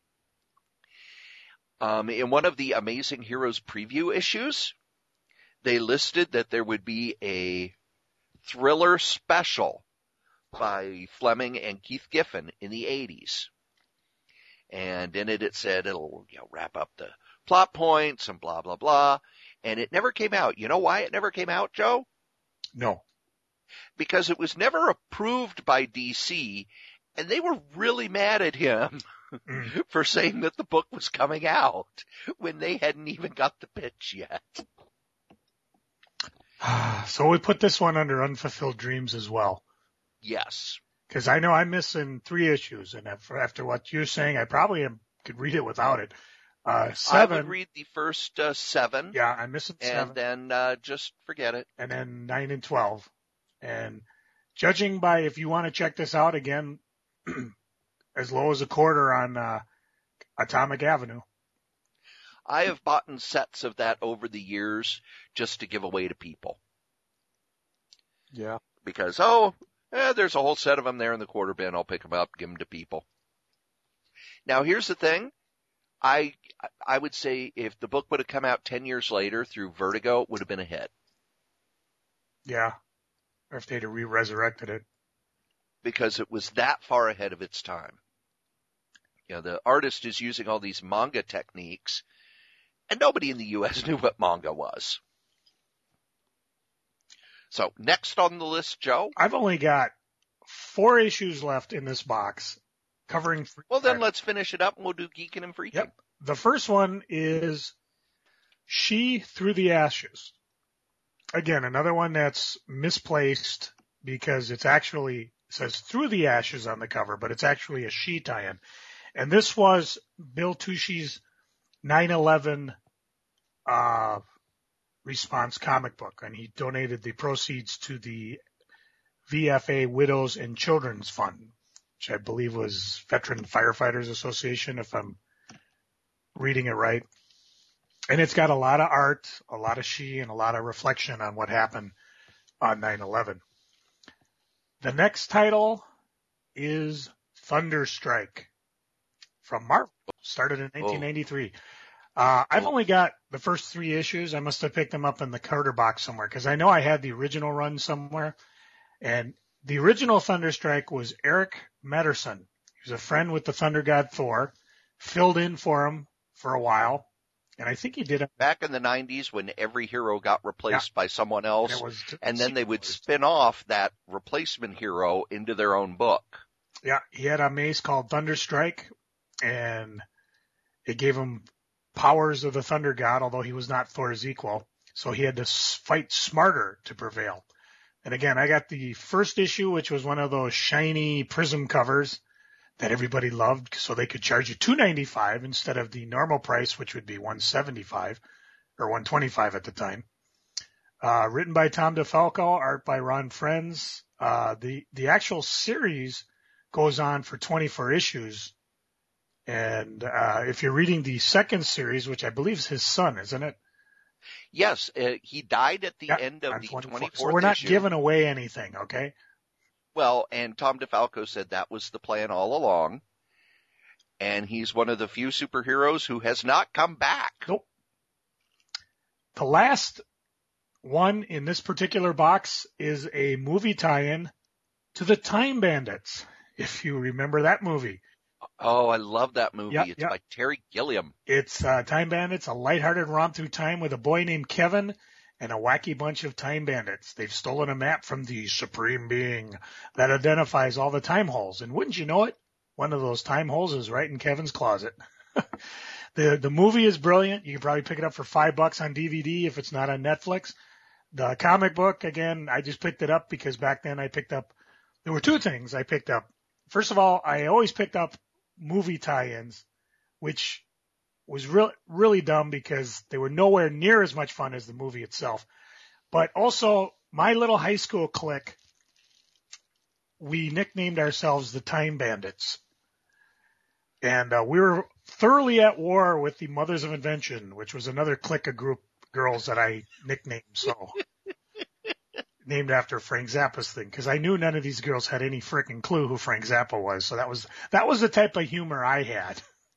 Yep. In one of the Amazing Heroes preview issues, they listed that there would be a thriller special by Fleming and Keith Giffen in the 80s. And in it said it'll, wrap up the plot points and blah, blah, blah. And it never came out. You know why it never came out, Joe? No. Because it was never approved by DC, and they were really mad at him for saying that the book was coming out when they hadn't even got the pitch yet. So we put this one under Unfulfilled Dreams as well. Yes. Because I know I'm missing 3 issues, and after what you're saying, I probably could read it without it. 7. I would read the first 7. Yeah, I'm missing 7. And then just forget it. And then 9 and 12. And judging by, if you want to check this out again, as low as a quarter on Atomic Avenue. I have bought in sets of that over the years just to give away to people. Yeah. Because, there's a whole set of them there in the quarter bin. I'll pick them up, give them to people. Now, here's the thing. I would say if the book would have come out 10 years later through Vertigo, it would have been a hit. Yeah. Or if they'd have re-resurrected it. Because it was that far ahead of its time. The artist is using all these manga techniques, and nobody in the U.S. knew what manga was. So, next on the list, Joe? I've only got 4 issues left in this box, covering... Well, then let's finish it up, and we'll do Geekin' and Freakin'. Yep. The first one is She Through the Ashes. Again, another one that's misplaced, because it says Through the Ashes on the cover, but it's actually a She tie-in. And this was Bill Tushy's 9/11 response comic book, and he donated the proceeds to the VFA Widows and Children's Fund, which I believe was Veteran Firefighters Association, if I'm reading it right. And it's got a lot of art, a lot of she, and a lot of reflection on what happened on 9/11. The next title is Thunderstrike. from Marvel. Started in 1993. I've only got the first 3 issues. I must have picked them up in the Carter box somewhere because I know I had the original run somewhere. And the original Thunderstrike was Eric Matterson. He was a friend with the Thunder God Thor, filled in for him for a while. And I think he did it back in the 90s when every hero got replaced by someone else. And then they would spin off that replacement hero into their own book. Yeah, he had a mace called Thunderstrike, and it gave him powers of the Thunder God, although he was not Thor's equal. So he had to fight smarter to prevail. And again, I got the first issue, which was one of those shiny prism covers that everybody loved, so they could charge you $2.95 instead of the normal price, which would be $175 or $125 at the time. Written by Tom DeFalco, art by Ron Frenz. The actual series goes on for 24 issues. And if you're reading the second series, which I believe is his son, isn't it? Yes, he died at the end of the 24th So we're not issue. giving away anything, okay? Well, and Tom DeFalco said that was the plan all along. And he's one of the few superheroes who has not come back. Nope. The last one in this particular box is a movie tie-in to the Time Bandits, if you remember that movie. Oh, I love that movie. Yep, It's by Terry Gilliam. It's Time Bandits, a lighthearted romp through time with a boy named Kevin and a wacky bunch of time bandits. They've stolen a map from the Supreme Being that identifies all the time holes. And wouldn't you know it, one of those time holes is right in Kevin's closet. The movie is brilliant. You can probably pick it up for $5 on DVD if it's not on Netflix. The comic book, again, I just picked it up because back then there were 2 things I picked up. First of all, I always picked up movie tie-ins, which was really dumb because they were nowhere near as much fun as the movie itself. But also, my little high school clique, we nicknamed ourselves the Time Bandits. And we were thoroughly at war with the Mothers of Invention, which was another clique of group girls that I nicknamed so. Named after Frank Zappa's thing, because I knew none of these girls had any frickin' clue who Frank Zappa was. So that was the type of humor I had.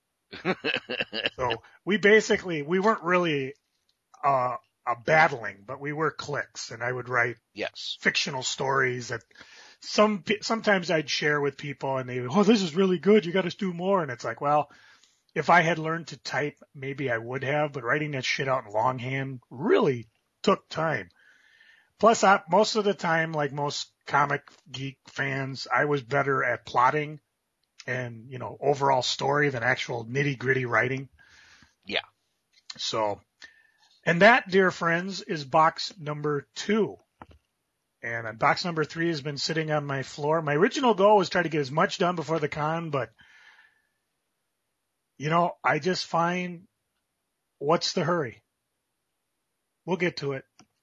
So we weren't really battling, but we were cliques, and I would write fictional stories that sometimes I'd share with people, and they would, oh, this is really good, you got to do more. And it's like, well, if I had learned to type, maybe I would have, but writing that shit out in longhand really took time. Plus, most of the time, like most comic geek fans, I was better at plotting and, overall story than actual nitty-gritty writing. Yeah. So, and that, dear friends, is box number 2. And box number 3 has been sitting on my floor. My original goal was try to get as much done before the con, but, I just find, what's the hurry? We'll get to it.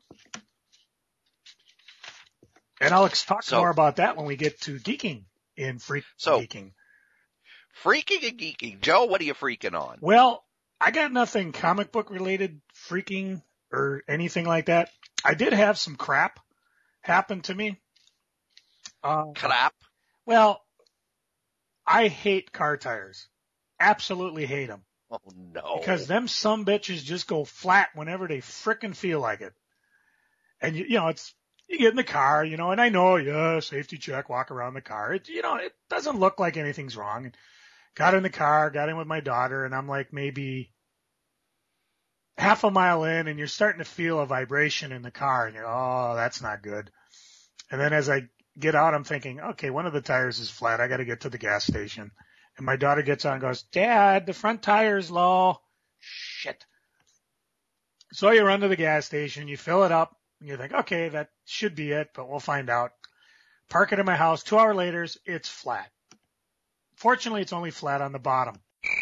And I'll talk more about that when we get to geeking in Freaking Geeking. Freaking and geeking. Joe, what are you freaking on? Well, I got nothing comic book related freaking or anything like that. I did have some crap happen to me. Crap? Well, I hate car tires. Absolutely hate them. Oh, no. Because them sumbitches just go flat whenever they frickin' feel like it. And, you get in the car, and I know, safety check, walk around the car. It doesn't look like anything's wrong. And got in the car, got in with my daughter, and I'm like maybe half a mile in, and you're starting to feel a vibration in the car, and you're, oh, that's not good. And then as I get out, I'm thinking, okay, one of the tires is flat. I got to get to the gas station. And my daughter gets on and goes, Dad, the front tire's low. Shit. So you run to the gas station, you fill it up. And you think, okay, that should be it, but we'll find out. Park it in my house. 2 hours later, it's flat. Fortunately, it's only flat on the bottom.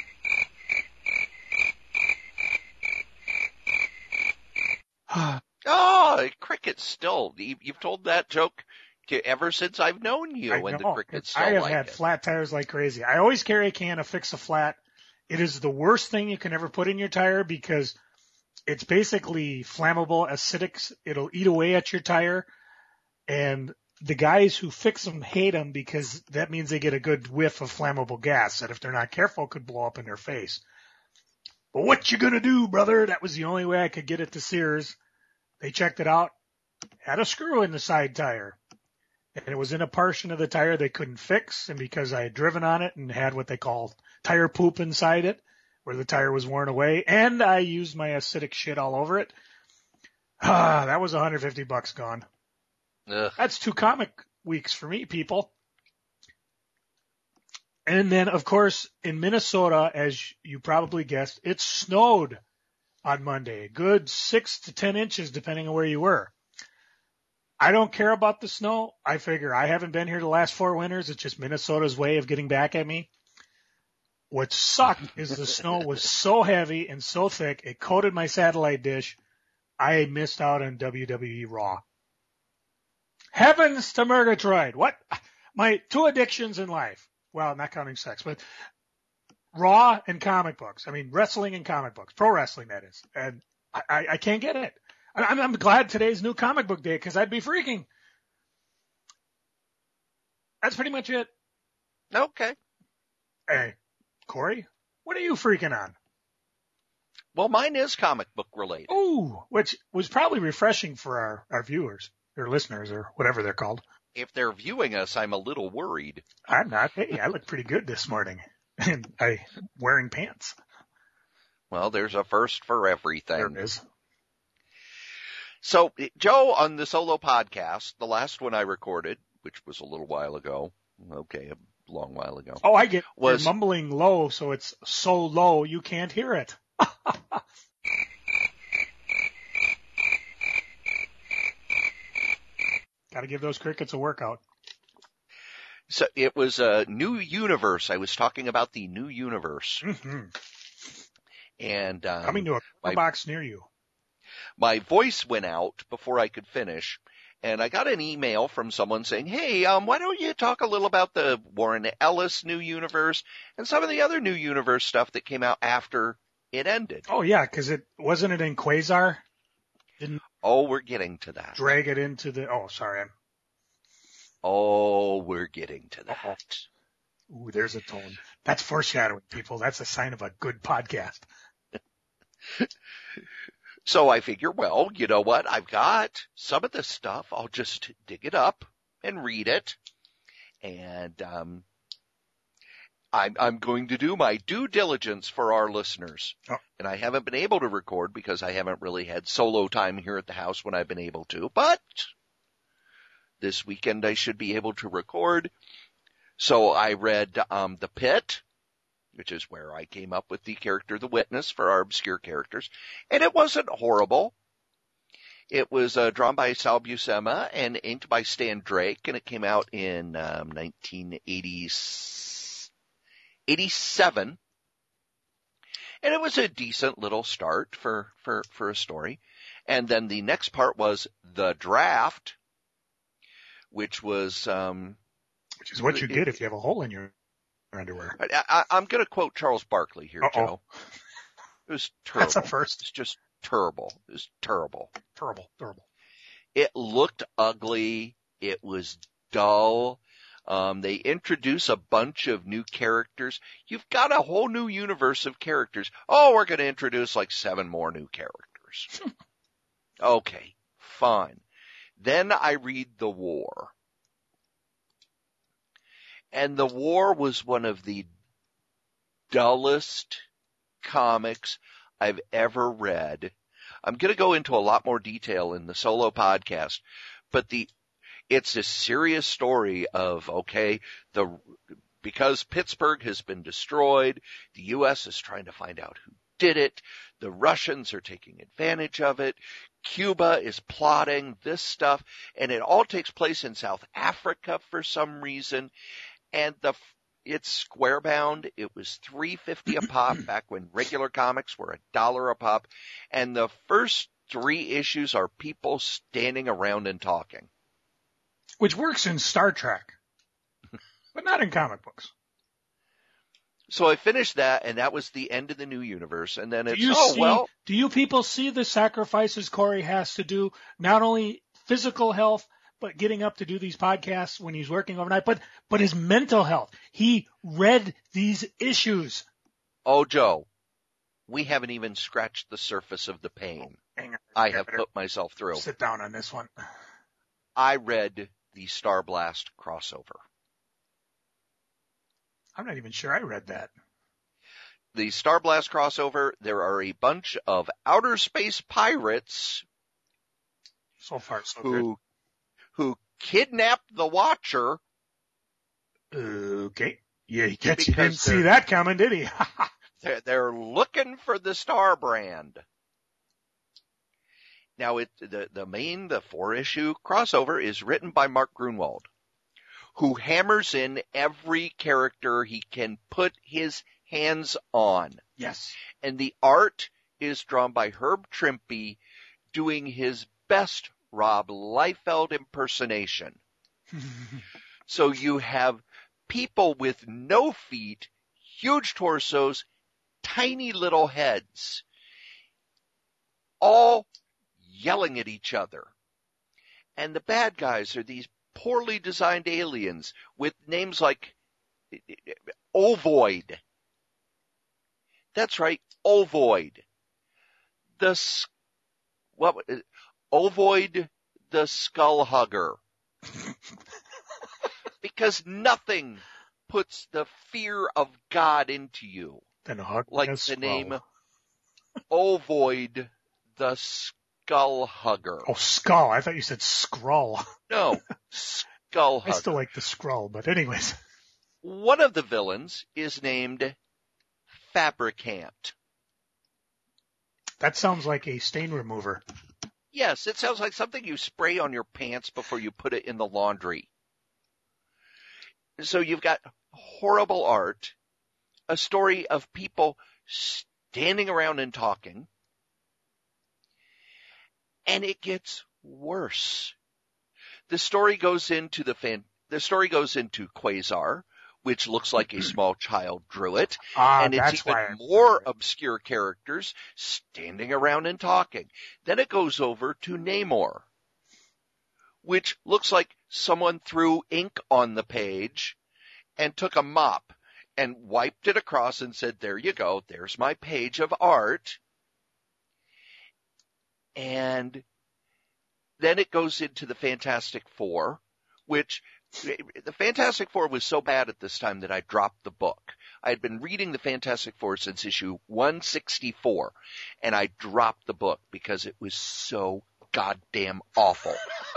Oh, crickets still. You've told that joke ever since I've known you, and the crickets still I have like had it. flat tires like crazy. I always carry a can to fix a flat. It is the worst thing you can ever put in your tire because it's basically flammable, acidic. It'll eat away at your tire. And the guys who fix them hate them because that means they get a good whiff of flammable gas that if they're not careful could blow up in their face. But what you gonna do, brother? That was the only way I could get it to Sears. They checked it out, had a screw in the side tire. And it was in a portion of the tire they couldn't fix, and because I had driven on it and had what they call tire poop inside it, where the tire was worn away, and I used my acidic shit all over it, that was $150 gone. Ugh. That's 2 comic weeks for me, people. And then, of course, in Minnesota, as you probably guessed, it snowed on Monday. A good 6 to 10 inches, depending on where you were. I don't care about the snow. I figure I haven't been here the last 4 winters. It's just Minnesota's way of getting back at me. What sucked is the snow was so heavy and so thick, it coated my satellite dish. I missed out on WWE Raw. Heavens to Murgatroyd. What? My 2 addictions in life. Well, not counting sex, but Raw and comic books. I mean, wrestling and comic books. Pro wrestling, that is. And I can't get it. I'm glad today's new comic book day because I'd be freaking. That's pretty much it. Okay. Hey, Corey, what are you freaking on? Well, mine is comic book related. Ooh, which was probably refreshing for our viewers or listeners or whatever they're called. If they're viewing us, I'm a little worried. I'm not. Hey, I look pretty good this morning. And I wearing pants. Well, there's a first for everything. There it is. So, Joe, on the solo podcast, the last one I recorded, which was a little while ago, okay, a long while ago. Oh, I get you're mumbling low, so it's so low you can't hear it. Got to give those crickets a workout. So it was a new universe. I was talking about the new universe. Mm-hmm. And coming to a box near you. My voice went out before I could finish, and I got an email from someone saying, hey, why don't you talk a little about the Warren Ellis new universe and some of the other new universe stuff that came out after it ended? Oh, yeah, because wasn't it in Quasar? Oh, we're getting to that. Drag it into the, oh, sorry. Oh, we're getting to that. Ooh, there's a tone. That's foreshadowing, people. That's a sign of a good podcast. So I figure, well, you know what? I've got some of this stuff. I'll just dig it up and read it. And I'm going to do my due diligence for our listeners. Oh. And I haven't been able to record because I haven't really had solo time here at the house when I've been able to. But this weekend I should be able to record. So I read The Pit, which is where I came up with the character The Witness for our obscure characters. And it wasn't horrible. It was drawn by Sal Buscema and inked by Stan Drake, and it came out in 1987. And it was a decent little start for a story. And then the next part was The Draft, which was which is what you get if you have a hole in your underwear. I'm going to quote Charles Barkley here, Joe. It was terrible. That's a first. It's just terrible. It was terrible. Terrible. It looked ugly. It was dull. They introduce a bunch of new characters. You've got a whole new universe of characters. Oh, we're going to introduce like 7 more new characters. Okay, fine. Then I read The War. And The War was one of the dullest comics I've ever read. I'm going to go into a lot more detail in the solo podcast, but it's a serious story of, okay, because Pittsburgh has been destroyed, the U.S. is trying to find out who did it, the Russians are taking advantage of it, Cuba is plotting this stuff, and it all takes place in South Africa for some reason. And it's square bound. It was $3.50 a pop back when regular comics were $1 a pop. And the first 3 issues are people standing around and talking. Which works in Star Trek, but not in comic books. So I finished that, and that was the end of the new universe. And then it's, do you people see the sacrifices Corey has to do? Not only physical health, but getting up to do these podcasts when he's working overnight, but his mental health. He read these issues. Oh, Joe, we haven't even scratched the surface of the pain Hang on, I have put myself through. sit down on this one. I read the Star Blast crossover. I'm not even sure I read that. The Star Blast crossover, there are a bunch of outer space pirates So far, so good. who kidnapped the Watcher. Okay. Yeah, he didn't Because see that coming, did he? They're looking for the Star Brand. Now, the 4-issue crossover is written by Mark Grunwald, who hammers in every character he can put his hands on. Yes. And the art is drawn by Herb Trimpe, doing his best Rob Liefeld impersonation. So you have people with no feet, huge torsos, tiny little heads, all yelling at each other. And the bad guys are these poorly designed aliens with names like Ovoid. That's right, Ovoid. Ovoid the Skull Hugger. Because nothing puts the fear of God into you Then a hug like and a the scroll. name Ovoid the Skull Hugger. Oh, skull. I thought you said scroll. No, Skull I Hugger. still like the scroll, but anyways. One of the villains is named Fabricant. That sounds like a stain remover. Yes, it sounds like something you spray on your pants before you put it in the laundry. So you've got horrible art, a story of people standing around and talking, and it gets worse. The story goes into Quasar, which looks like a small child drew it, and it's even more obscure characters standing around and talking. Then it goes over to Namor, which looks like someone threw ink on the page and took a mop and wiped it across and said, there you go, there's my page of art. And then it goes into the Fantastic Four, which the Fantastic Four was so bad at this time that I dropped the book. I had been reading the Fantastic Four since issue 164, and I dropped the book because it was so goddamn awful.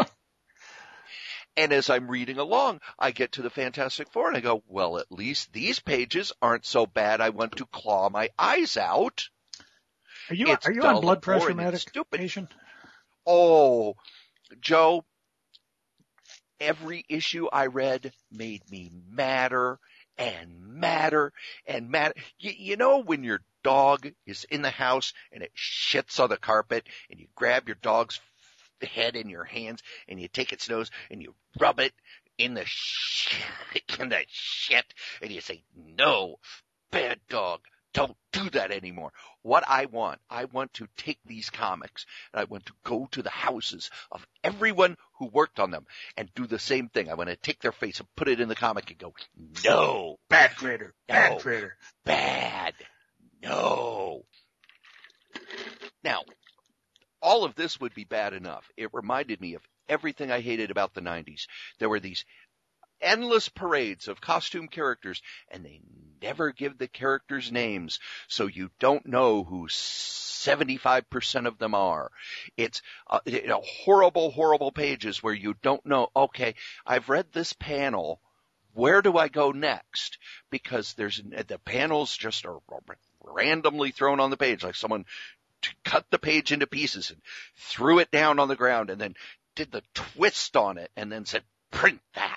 And as I'm reading along, I get to the Fantastic Four and I go, well, at least these pages aren't so bad I want to claw my eyes out. Are you on blood pressure medication? Oh, Joe, every issue I read made me madder and madder and madder. You know when your dog is in the house and it shits on the carpet and you grab your dog's head in your hands and you take its nose and you rub it in the shit and you say, no, bad dog, don't do that anymore. What I want to take these comics and I want to go to the houses of everyone who worked on them and do the same thing. I want to take their face and put it in the comic and go, no, bad creator, bad creator, bad, no. Now, all of this would be bad enough. It reminded me of everything I hated about the 90s. There were these endless parades of costume characters, and they never give the characters names, so you don't know who 75% of them are. It's horrible, horrible pages where you don't know, okay, I've read this panel, where do I go next? Because the panels just are randomly thrown on the page, like someone cut the page into pieces and threw it down on the ground and then did the twist on it and then said, print that.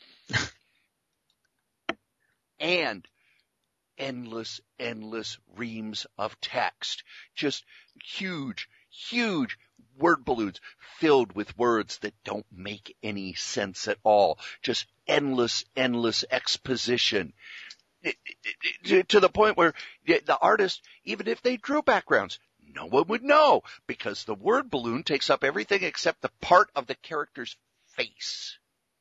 And endless reams of text. Just huge word balloons filled with words that don't make any sense at all. Just endless exposition. To the point where the artist, even if they drew backgrounds, no one would know because the word balloon takes up everything except the part of the character's face.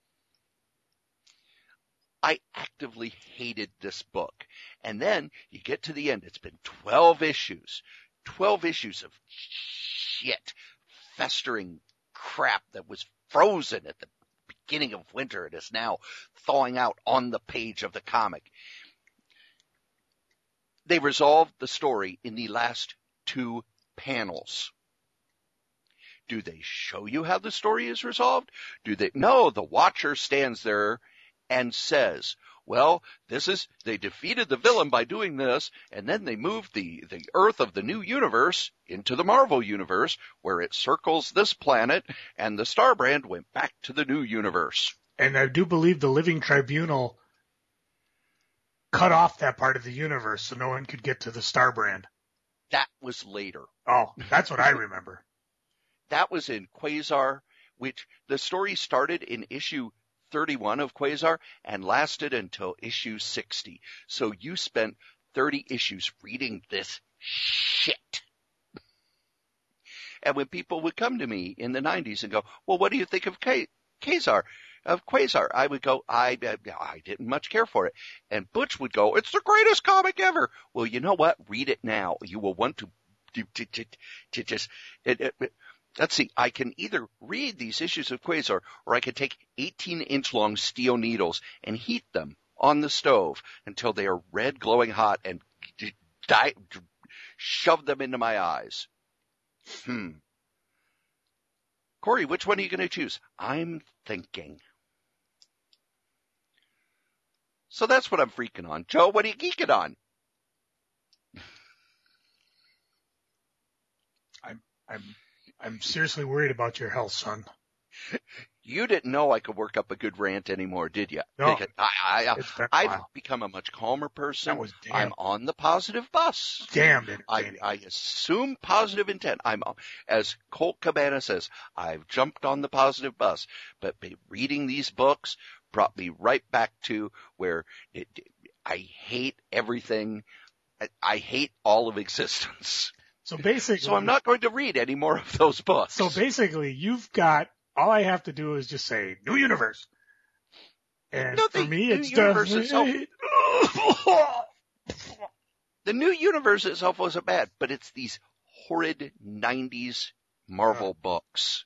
I actively hated this book. And then you get to the end. It's been 12 issues. 12 issues of shit, festering crap that was frozen at the beginning of winter and is now thawing out on the page of the comic. They resolved the story in the last 2 panels. Do they show you how the story is resolved? No, the Watcher stands there and says, well, they defeated the villain by doing this, and then they moved the Earth of the new universe into the Marvel universe, where it circles this planet, and the Starbrand went back to the new universe. And I do believe the Living Tribunal cut off that part of the universe so no one could get to the Starbrand. That was later. Oh, that's what I remember. That was in Quasar, which the story started in issue 31 of Quasar and lasted until issue 60. So you spent 30 issues reading this shit. And when people would come to me in the 90s and go, well, what do you think of Quasar? I would go, I didn't much care for it. And Butch would go, it's the greatest comic ever. Well, you know what? Read it now. You will want to just, let's see, I can either read these issues of Quasar, or I could take 18-inch long steel needles and heat them on the stove until they are red, glowing hot, and shove them into my eyes. Corey, which one are you going to choose? I'm thinking. So that's what I'm freaking on. Joe, what are you geeking on? I'm seriously worried about your health, son. You didn't know I could work up a good rant anymore, did you? No. I've become a much calmer person. That was damn. I'm on the positive bus. Damn entertaining. I assume positive intent. As Colt Cabana says, I've jumped on the positive bus. But reading these books brought me right back to where I hate everything. I hate all of existence. So basically, so I'm not going to read any more of those books. So basically, all I have to do is just say new universe. And for me, it's universe itself. The new universe itself wasn't bad, but it's these horrid 90s Marvel books.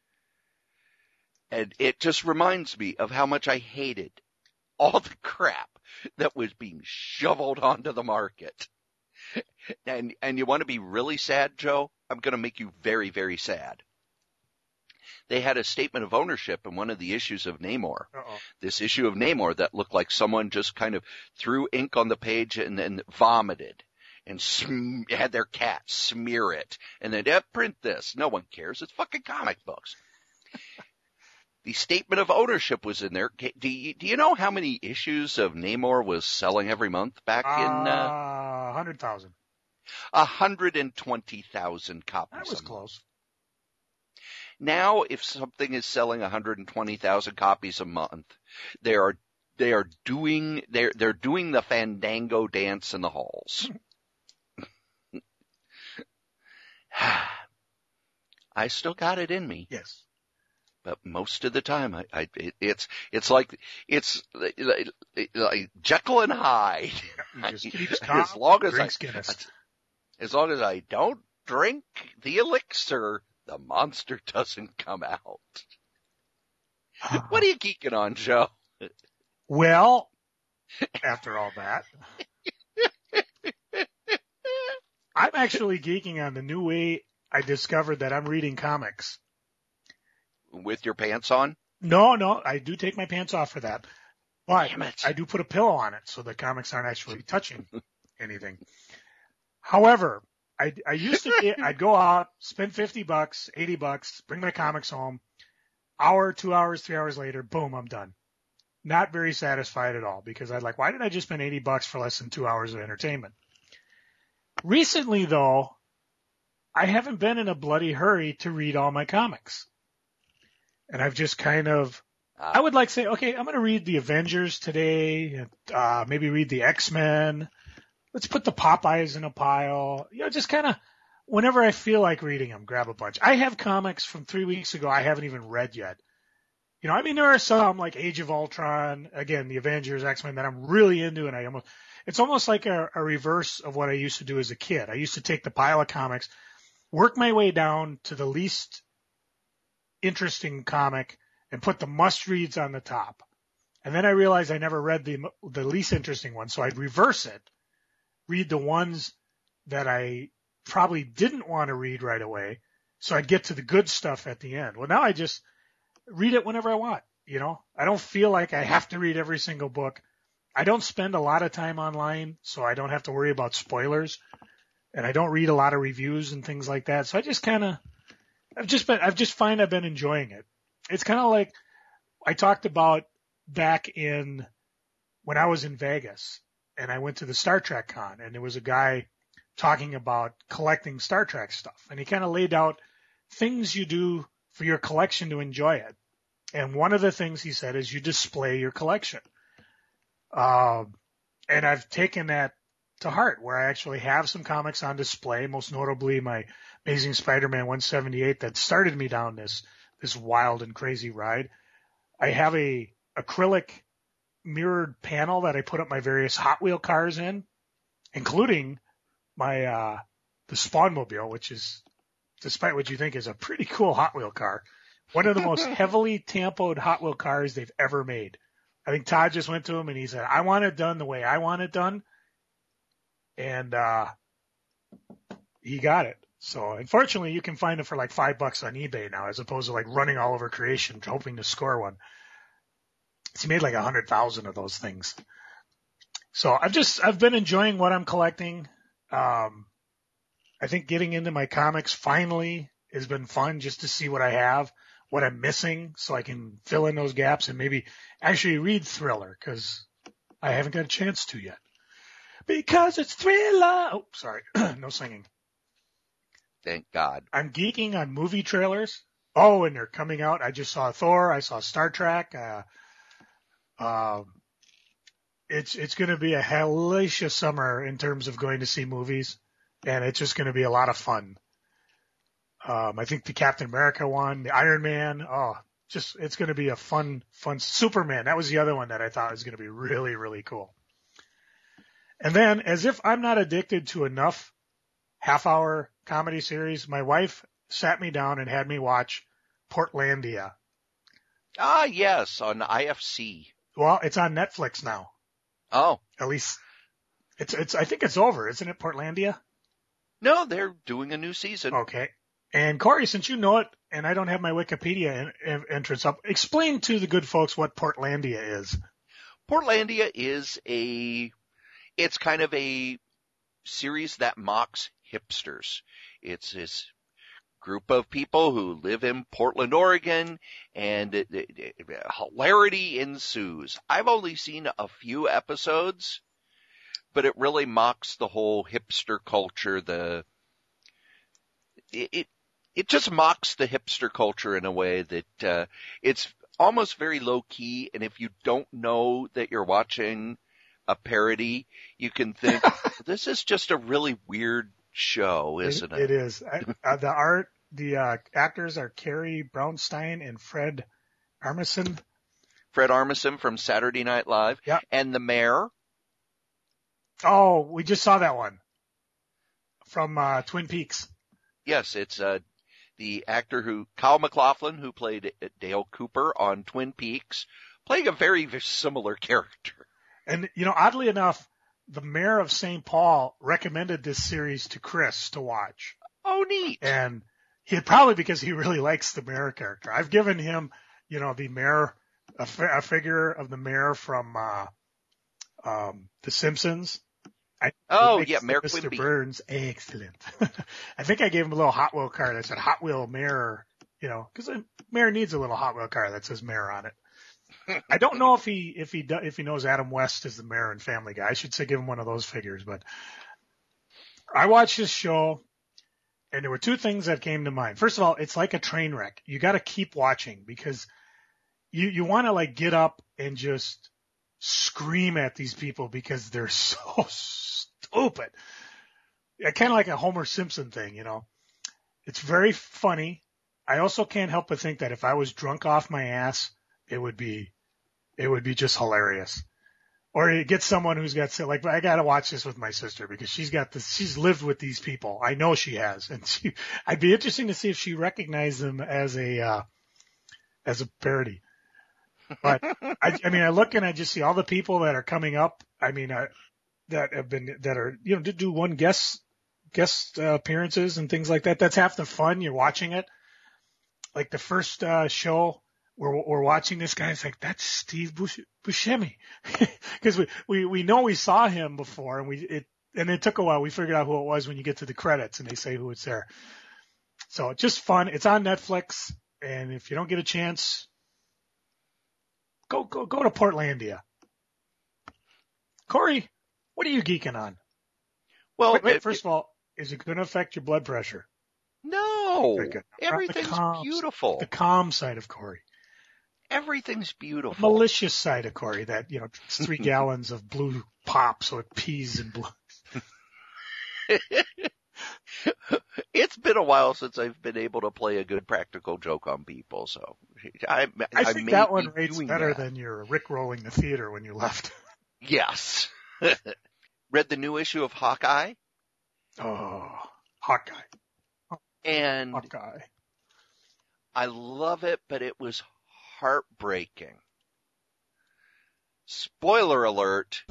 And it just reminds me of how much I hated all the crap that was being shoveled onto the market. And you want to be really sad, Joe? I'm going to make you very, very sad. They had a statement of ownership in one of the issues of Namor. Uh-oh. This issue of Namor that looked like someone just kind of threw ink on the page and then vomited and had their cat smear it. And then, print this. No one cares. It's fucking comic books. The statement of ownership was in there. Do you know how many issues of Namor was selling every month back in 100,000. 120,000 copies. That was close. Now, if something is selling 120,000 copies a month, they are doing the Fandango dance in the halls. I still got it in me. Yes. But most of the time, it's like Jekyll and Hyde. Just keeps calm, as long as I don't drink the elixir, the monster doesn't come out. What are you geeking on, Joe? Well, after all that, I'm actually geeking on the new way I discovered that I'm reading comics. With your pants on? No, I do take my pants off for that. But Damn it. I do put a pillow on it so the comics aren't actually touching anything. However, I used to, I'd go out, spend $50, $80, bring my comics home, hour, 2 hours, 3 hours later, boom, I'm done. Not very satisfied at all because I'd like, why did I just spend $80 for less than 2 hours of entertainment? Recently though, I haven't been in a bloody hurry to read all my comics. And I've just kind of, I would like to say, okay, I'm going to read the Avengers today, maybe read the X-Men. Let's put the Popeyes in a pile. Just kind of, whenever I feel like reading them, grab a bunch. I have comics from 3 weeks ago I haven't even read yet. I mean, there are some like Age of Ultron, again, the Avengers, X-Men that I'm really into, and it's almost like a reverse of what I used to do as a kid. I used to take the pile of comics, work my way down to the least interesting comic, and put the must-reads on the top. And then I realized I never read the least interesting one, so I'd reverse it, read the ones that I probably didn't want to read right away, so I'd get to the good stuff at the end. Well, now I just read it whenever I want, I don't feel like I have to read every single book. I don't spend a lot of time online, so I don't have to worry about spoilers, and I don't read a lot of reviews and things like that. So I just I've been enjoying it. It's kind of like I talked about back in when I was in Vegas and I went to the Star Trek con, and there was a guy talking about collecting Star Trek stuff, and he kind of laid out things you do for your collection to enjoy it. And one of the things he said is you display your collection. And I've taken that to heart, where I actually have some comics on display, most notably my Amazing Spider-Man 178 that started me down this wild and crazy ride. I have a acrylic mirrored panel that I put up my various Hot Wheel cars in, including my the Spawnmobile, which is, despite what you think, is a pretty cool Hot Wheel car. One of the most heavily tampoed Hot Wheel cars they've ever made. I think Todd just went to him and he said, I want it done the way I want it done. And he got it. So unfortunately, you can find it for like $5 on eBay now, as opposed to like running all over creation, hoping to score one. He made like 100,000 of those things. So I've been enjoying what I'm collecting. I think getting into my comics finally has been fun, just to see what I have, what I'm missing, so I can fill in those gaps and maybe actually read Thriller, because I haven't got a chance to yet. Because it's Thriller. Oh, sorry. No singing. Thank God. I'm geeking on movie trailers. Oh, and they're coming out. I just saw Thor. I saw Star Trek. It's going to be a hellacious summer in terms of going to see movies, and it's just going to be a lot of fun. I think the Captain America one, the Iron Man. It's going to be a fun Superman. That was the other one that I thought was going to be really, really cool. And then, as if I'm not addicted to enough half-hour comedy series, my wife sat me down and had me watch Portlandia. Ah, yes, on IFC. Well, it's on Netflix now. Oh. At least it's I think it's over, isn't it, Portlandia? No, they're doing a new season. Okay. And Corey, since you know it, and I don't have my Wikipedia entrance up, explain to the good folks what Portlandia is. Portlandia is it's kind of a series that mocks hipsters. It's this group of people who live in Portland, Oregon, and hilarity ensues. I've only seen a few episodes, but it really mocks the whole hipster culture. It just mocks the hipster culture in a way that it's almost very low key, and if you don't know that you're watching a parody, you can think this is just a really weird show, isn't it? It is. The actors are Carrie Brownstein and Fred Armisen. Fred Armisen from Saturday Night Live. Yeah. And the mayor. Oh, we just saw that one from Twin Peaks. Yes, it's the actor Kyle MacLachlan, who played Dale Cooper on Twin Peaks, playing a very, very similar character. And, oddly enough, the mayor of St. Paul recommended this series to Chris to watch. Oh, neat. And probably because he really likes the mayor character. I've given him, the mayor, a figure of the mayor from The Simpsons. Mayor Mr. Quimby. Burns. Excellent. I think I gave him a little Hot Wheel card that said Hot Wheel Mayor, because the mayor needs a little Hot Wheel card that says mayor on it. I don't know if he knows Adam West is the mayor in Family Guy. I should say give him one of those figures, but I watched this show and there were two things that came to mind. First of all, it's like a train wreck. You got to keep watching because you want to like get up and just scream at these people because they're so stupid. Kind of like a Homer Simpson thing, It's very funny. I also can't help but think that if I was drunk off my ass it would be just hilarious. Or you get someone who's got, like, I gotta watch this with my sister because she's lived with these people. I know she has. And I'd be interesting to see if she recognized them as a parody. But I mean, I look and I just see all the people that are coming up. I mean, that are, you know, to do one guest appearances and things like that. That's half the fun. You're watching it. Like the first show, we're watching this guy. It's like, that's Steve Buscemi. Cause we know we saw him before and it took a while. We figured out who it was when you get to the credits and they say who it's there. So it's just fun. It's on Netflix. And if you don't get a chance, go to Portlandia. Corey, what are you geeking on? Well, wait, first of all, is it going to affect your blood pressure? No. Everything's beautiful. The calm side of Corey. Everything's beautiful. The malicious side of Corey that, you know, it's 3 gallons of blue pop so it pees in blood. It's been a while since I've been able to play a good practical joke on people, so I think that one rates better than your Rickrolling the theater when you left. Yes. Read the new issue of Hawkeye? Oh, Hawkeye. And Hawkeye. I love it, but it was heartbreaking. Spoiler alert.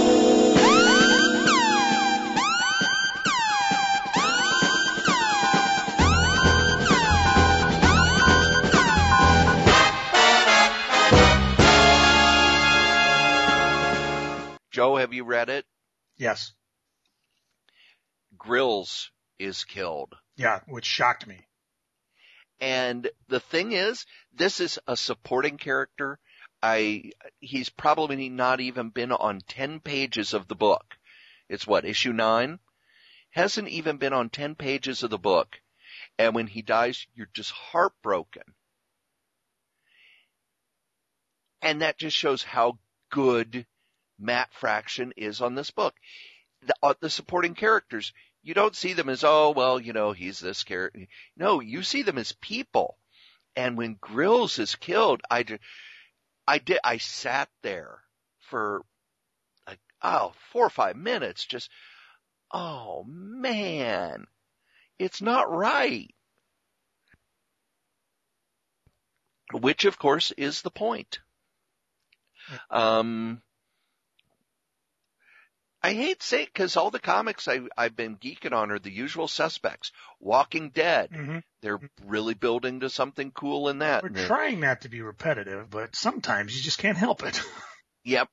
Joe, have you read it? Yes. Grills is killed. Yeah, which shocked me. And the thing is, this is a supporting character. He's probably not even been on 10 pages of the book. It's what, issue 9? Hasn't even been on 10 pages of the book. And when he dies, you're just heartbroken. And that just shows how good Matt Fraction is on this book. The supporting characters, you don't see them as, oh, well, you know, he's this character. No, you see them as people. And when Grills is killed, I sat there for like, 4 or 5 minutes, just, oh man, it's not right. Which of course is the point. I hate to say it because all the comics I've been geeking on are the usual suspects. Walking Dead. Mm-hmm. They're really building to something cool in that. We're trying not to be repetitive, but sometimes you just can't help it. Yep.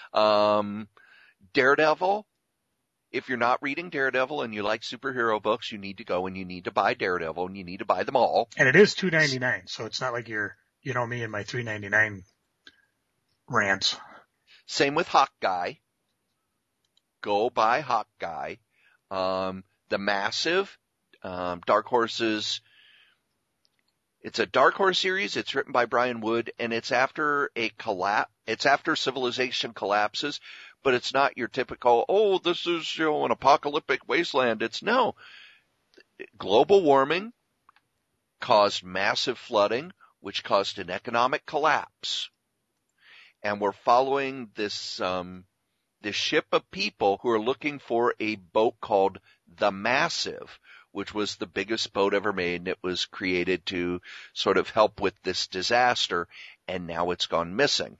Daredevil. If you're not reading Daredevil and you like superhero books, you need to go and you need to buy Daredevil and you need to buy them all. And it is $2.99, so it's not like you're, you know, me and my $3.99 rants. Same with Hawkeye. Go buy Hawkeye. The Massive, Dark Horse's, it's a Dark Horse series. It's written by Brian Wood, and it's after it's after civilization collapses, but it's not your typical, oh, this is, you know, an apocalyptic wasteland. It's no. Global warming caused massive flooding, which caused an economic collapse. And we're following this ship of people who are looking for a boat called the Massive, which was the biggest boat ever made, and it was created to sort of help with this disaster, and now it's gone missing.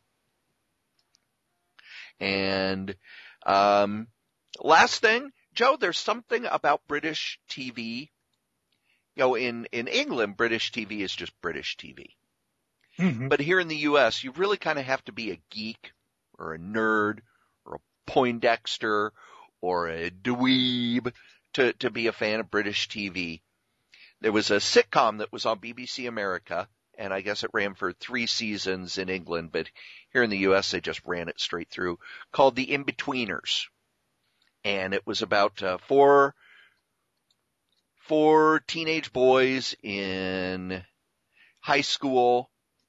And last thing, Joe, there's something about British TV. You know, in England, British TV is just British TV. Mm-hmm. But here in the U.S., you really kind of have to be a geek or a nerd or a Poindexter or a dweeb to be a fan of British TV. There was a sitcom that was on BBC America, and I guess it ran for 3 seasons in England, but here in the U.S. they just ran it straight through, called The In-Betweeners. And it was about four teenage boys in high school,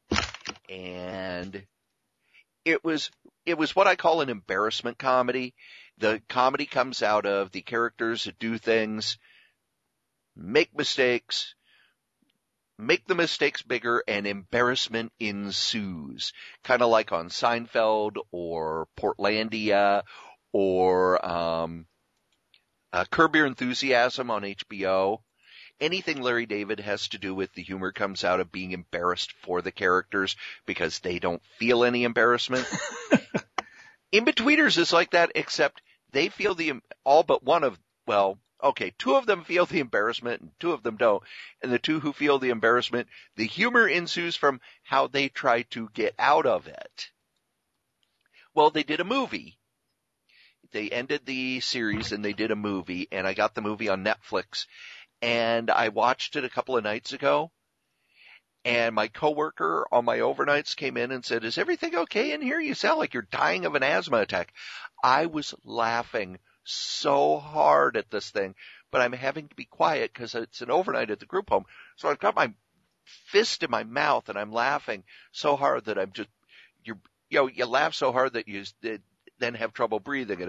and it was what I call an embarrassment comedy. The comedy comes out of the characters that do things, make mistakes, make the mistakes bigger and embarrassment ensues. Kind of like on Seinfeld or Portlandia or Curb Your Enthusiasm on HBO. Anything Larry David has to do with the humor comes out of being embarrassed for the characters because they don't feel any embarrassment. In-Betweeners is like that, except they feel all but one of, well, okay, two of them feel the embarrassment and two of them don't. And the two who feel the embarrassment, the humor ensues from how they try to get out of it. Well, they did a movie. They ended the series and they did a movie, and I got the movie on Netflix. And I watched it a couple of nights ago, and my coworker on my overnights came in and said, "Is everything okay in here? You sound like you're dying of an asthma attack." I was laughing so hard at this thing, but I'm having to be quiet because it's an overnight at the group home. So I've got my fist in my mouth and I'm laughing so hard that I'm just, you laugh so hard that you then have trouble breathing. And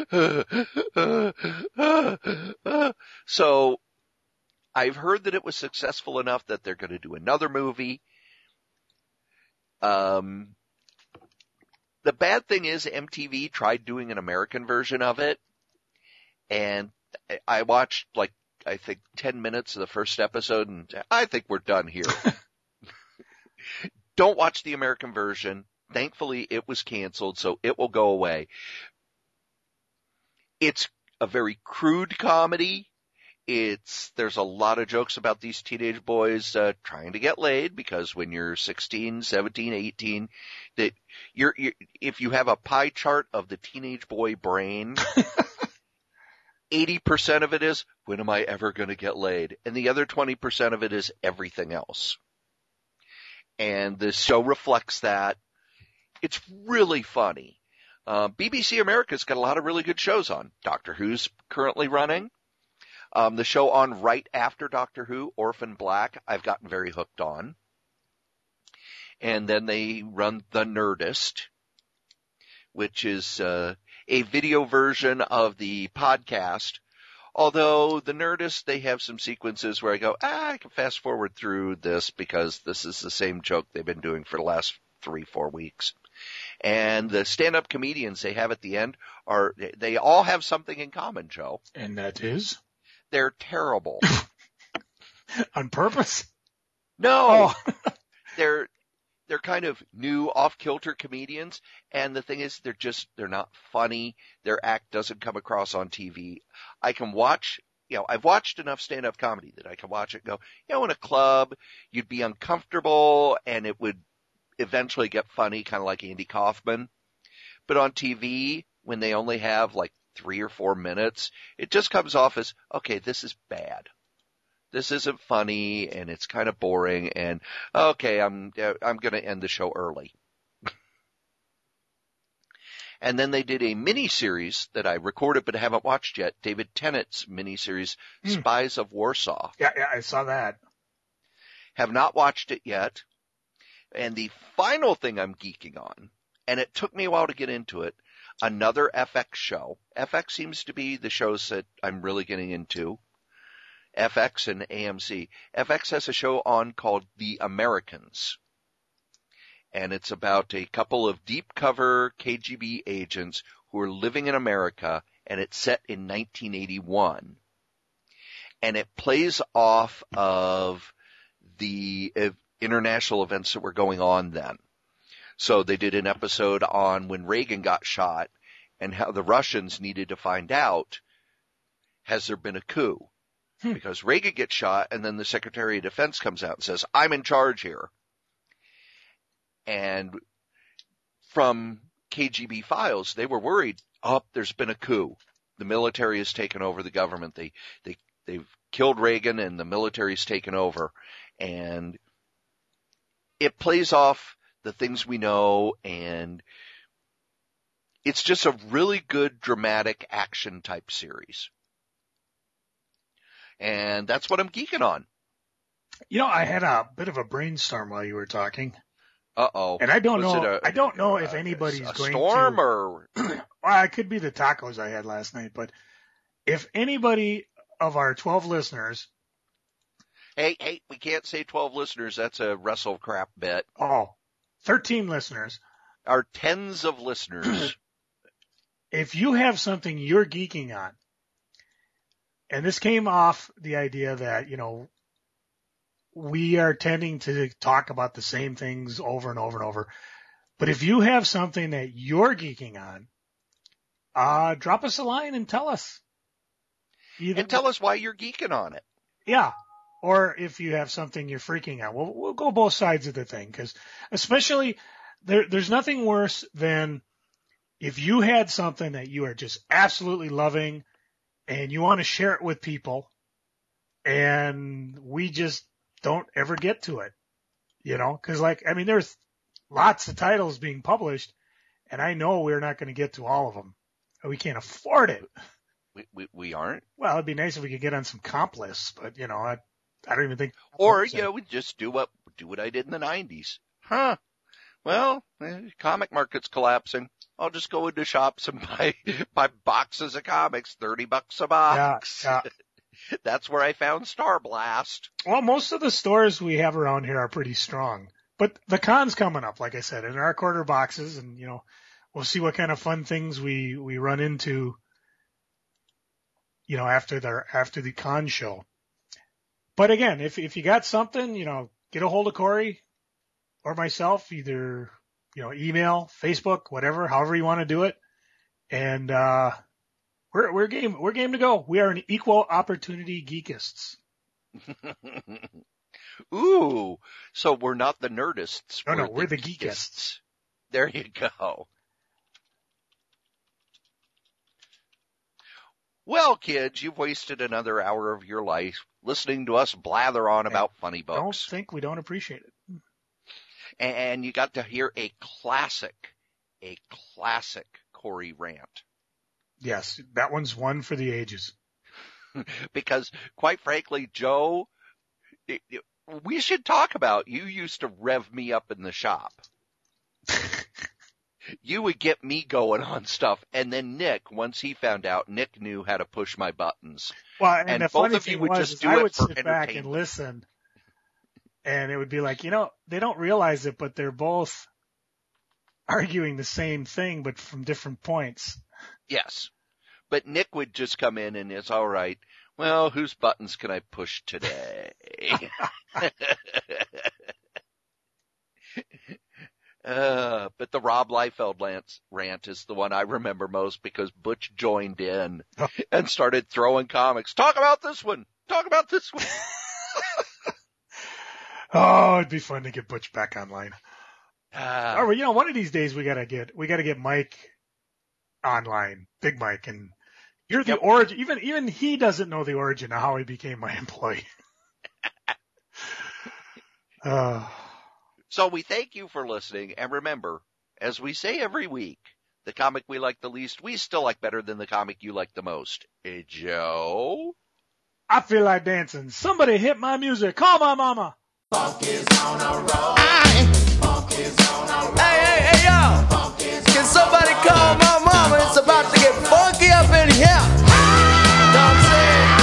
it's, so I've heard that it was successful enough that they're going to do another movie. The bad thing is MTV tried doing an American version of it, and I watched I think 10 minutes of the first episode, and I think we're done here. Don't watch the American version. Thankfully, it was canceled, so it will go away. It's a very crude comedy. There's a lot of jokes about these teenage boys trying to get laid, because when you're 16, 17, 18, that if you have a pie chart of the teenage boy brain, 80% of it is, when am I ever going to get laid? And the other 20% of it is everything else. And the show reflects that. It's really funny. BBC America's got a lot of really good shows on. Doctor Who's currently running. The show on right after Doctor Who, Orphan Black, I've gotten very hooked on. And then they run The Nerdist, which is a video version of the podcast. Although The Nerdist, they have some sequences where I go, I can fast forward through this because this is the same joke they've been doing for the last 3-4 weeks. And the stand-up comedians they have at the end they all have something in common, Joe. And that is? They're terrible. On purpose? No. Oh. They're kind of new off-kilter comedians, and the thing is they're not funny. Their act doesn't come across on TV. I can watch, I've watched enough stand-up comedy that I can watch it and go, in a club, you'd be uncomfortable and it would eventually get funny, kind of like Andy Kaufman. But on TV, when they only have 3 or 4 minutes, it just comes off as, okay, this is bad. This isn't funny, and it's kind of boring, and okay, I'm going to end the show early. And then they did a mini-series that I recorded but haven't watched yet, David Tennant's mini-series, Spies of Warsaw. Yeah, I saw that. Have not watched it yet. And the final thing I'm geeking on, and it took me a while to get into it, another FX show. FX seems to be the shows that I'm really getting into. FX and AMC. FX has a show on called The Americans. And it's about a couple of deep cover KGB agents who are living in America, and it's set in 1981. And it plays off of the international events that were going on then. So they did an episode on when Reagan got shot and how the Russians needed to find out, has there been a coup? Because Reagan gets shot, and then the Secretary of Defense comes out and says, I'm in charge here. And from KGB files, they were worried, there's been a coup. The military has taken over the government. They've killed Reagan, and the military's taken over. And it plays off the things we know, and it's just a really good dramatic action type series. And that's what I'm geeking on. I had a bit of a brainstorm while you were talking. Uh-oh. And I don't know if anybody's going storm to... or... Well, it could be the tacos I had last night, but if anybody of our 12 listeners Hey, we can't say 12 listeners. That's a wrestle crap bet. Oh, 13 listeners. Our tens of listeners. If you have something you're geeking on, and this came off the idea that, we are tending to talk about the same things over and over and over. But if you have something that you're geeking on, drop us a line and tell us. And tell us why you're geeking on it. Yeah. Or if you have something you're freaking out. We'll go both sides of the thing, because especially there's nothing worse than if you had something that you are just absolutely loving and you want to share it with people and we just don't ever get to it, because there's lots of titles being published and I know we're not going to get to all of them. We can't afford it. We aren't. Well, it'd be nice if we could get on some comp lists, but I don't even think. Or we just do what I did in the 90s. Huh? Well, comic market's collapsing. I'll just go into shops and buy boxes of comics, $30 a box. Yeah. That's where I found Star Blast. Well, most of the stores we have around here are pretty strong, but the con's coming up, like I said, in our quarter boxes, and we'll see what kind of fun things we run into, after the con show. But again, if you got something, get a hold of Corey or myself, either, email, Facebook, whatever, however you want to do it. And, we're game to go. We are an equal opportunity geekists. Ooh, so we're not the nerdists. No, we're the geekists. There you go. Well, kids, you've wasted another hour of your life listening to us blather on about funny books. Don't think we don't appreciate it. And you got to hear a classic Corey rant. Yes, that one's one for the ages. Because, quite frankly, Joe, we should talk about, you used to rev me up in the shop. You would get me going on stuff, and then Nick, once he found out, Nick knew how to push my buttons. Well, and the both funny of you thing would was, just do I it would for sit back and listen, and it would be like, they don't realize it, but they're both arguing the same thing, but from different points. Yes. But Nick would just come in and it's all right. Well, whose buttons can I push today? But the Rob Liefeld rant is the one I remember most because Butch joined in and started throwing comics. Talk about this one. Oh, it'd be fun to get Butch back online. One of these days we gotta get Mike online, Big Mike, and you're the origin. Even he doesn't know the origin of how he became my employee. So we thank you for listening, and remember, as we say every week, the comic we like the least, we still like better than the comic you like the most. Hey, Joe? I feel like dancing. Somebody hit my music. Call my mama. Funk is on a roll. Funk is on a roll. Hey, y'all. Can somebody call my mama? It's about to get funky up in here. Know what I'm saying?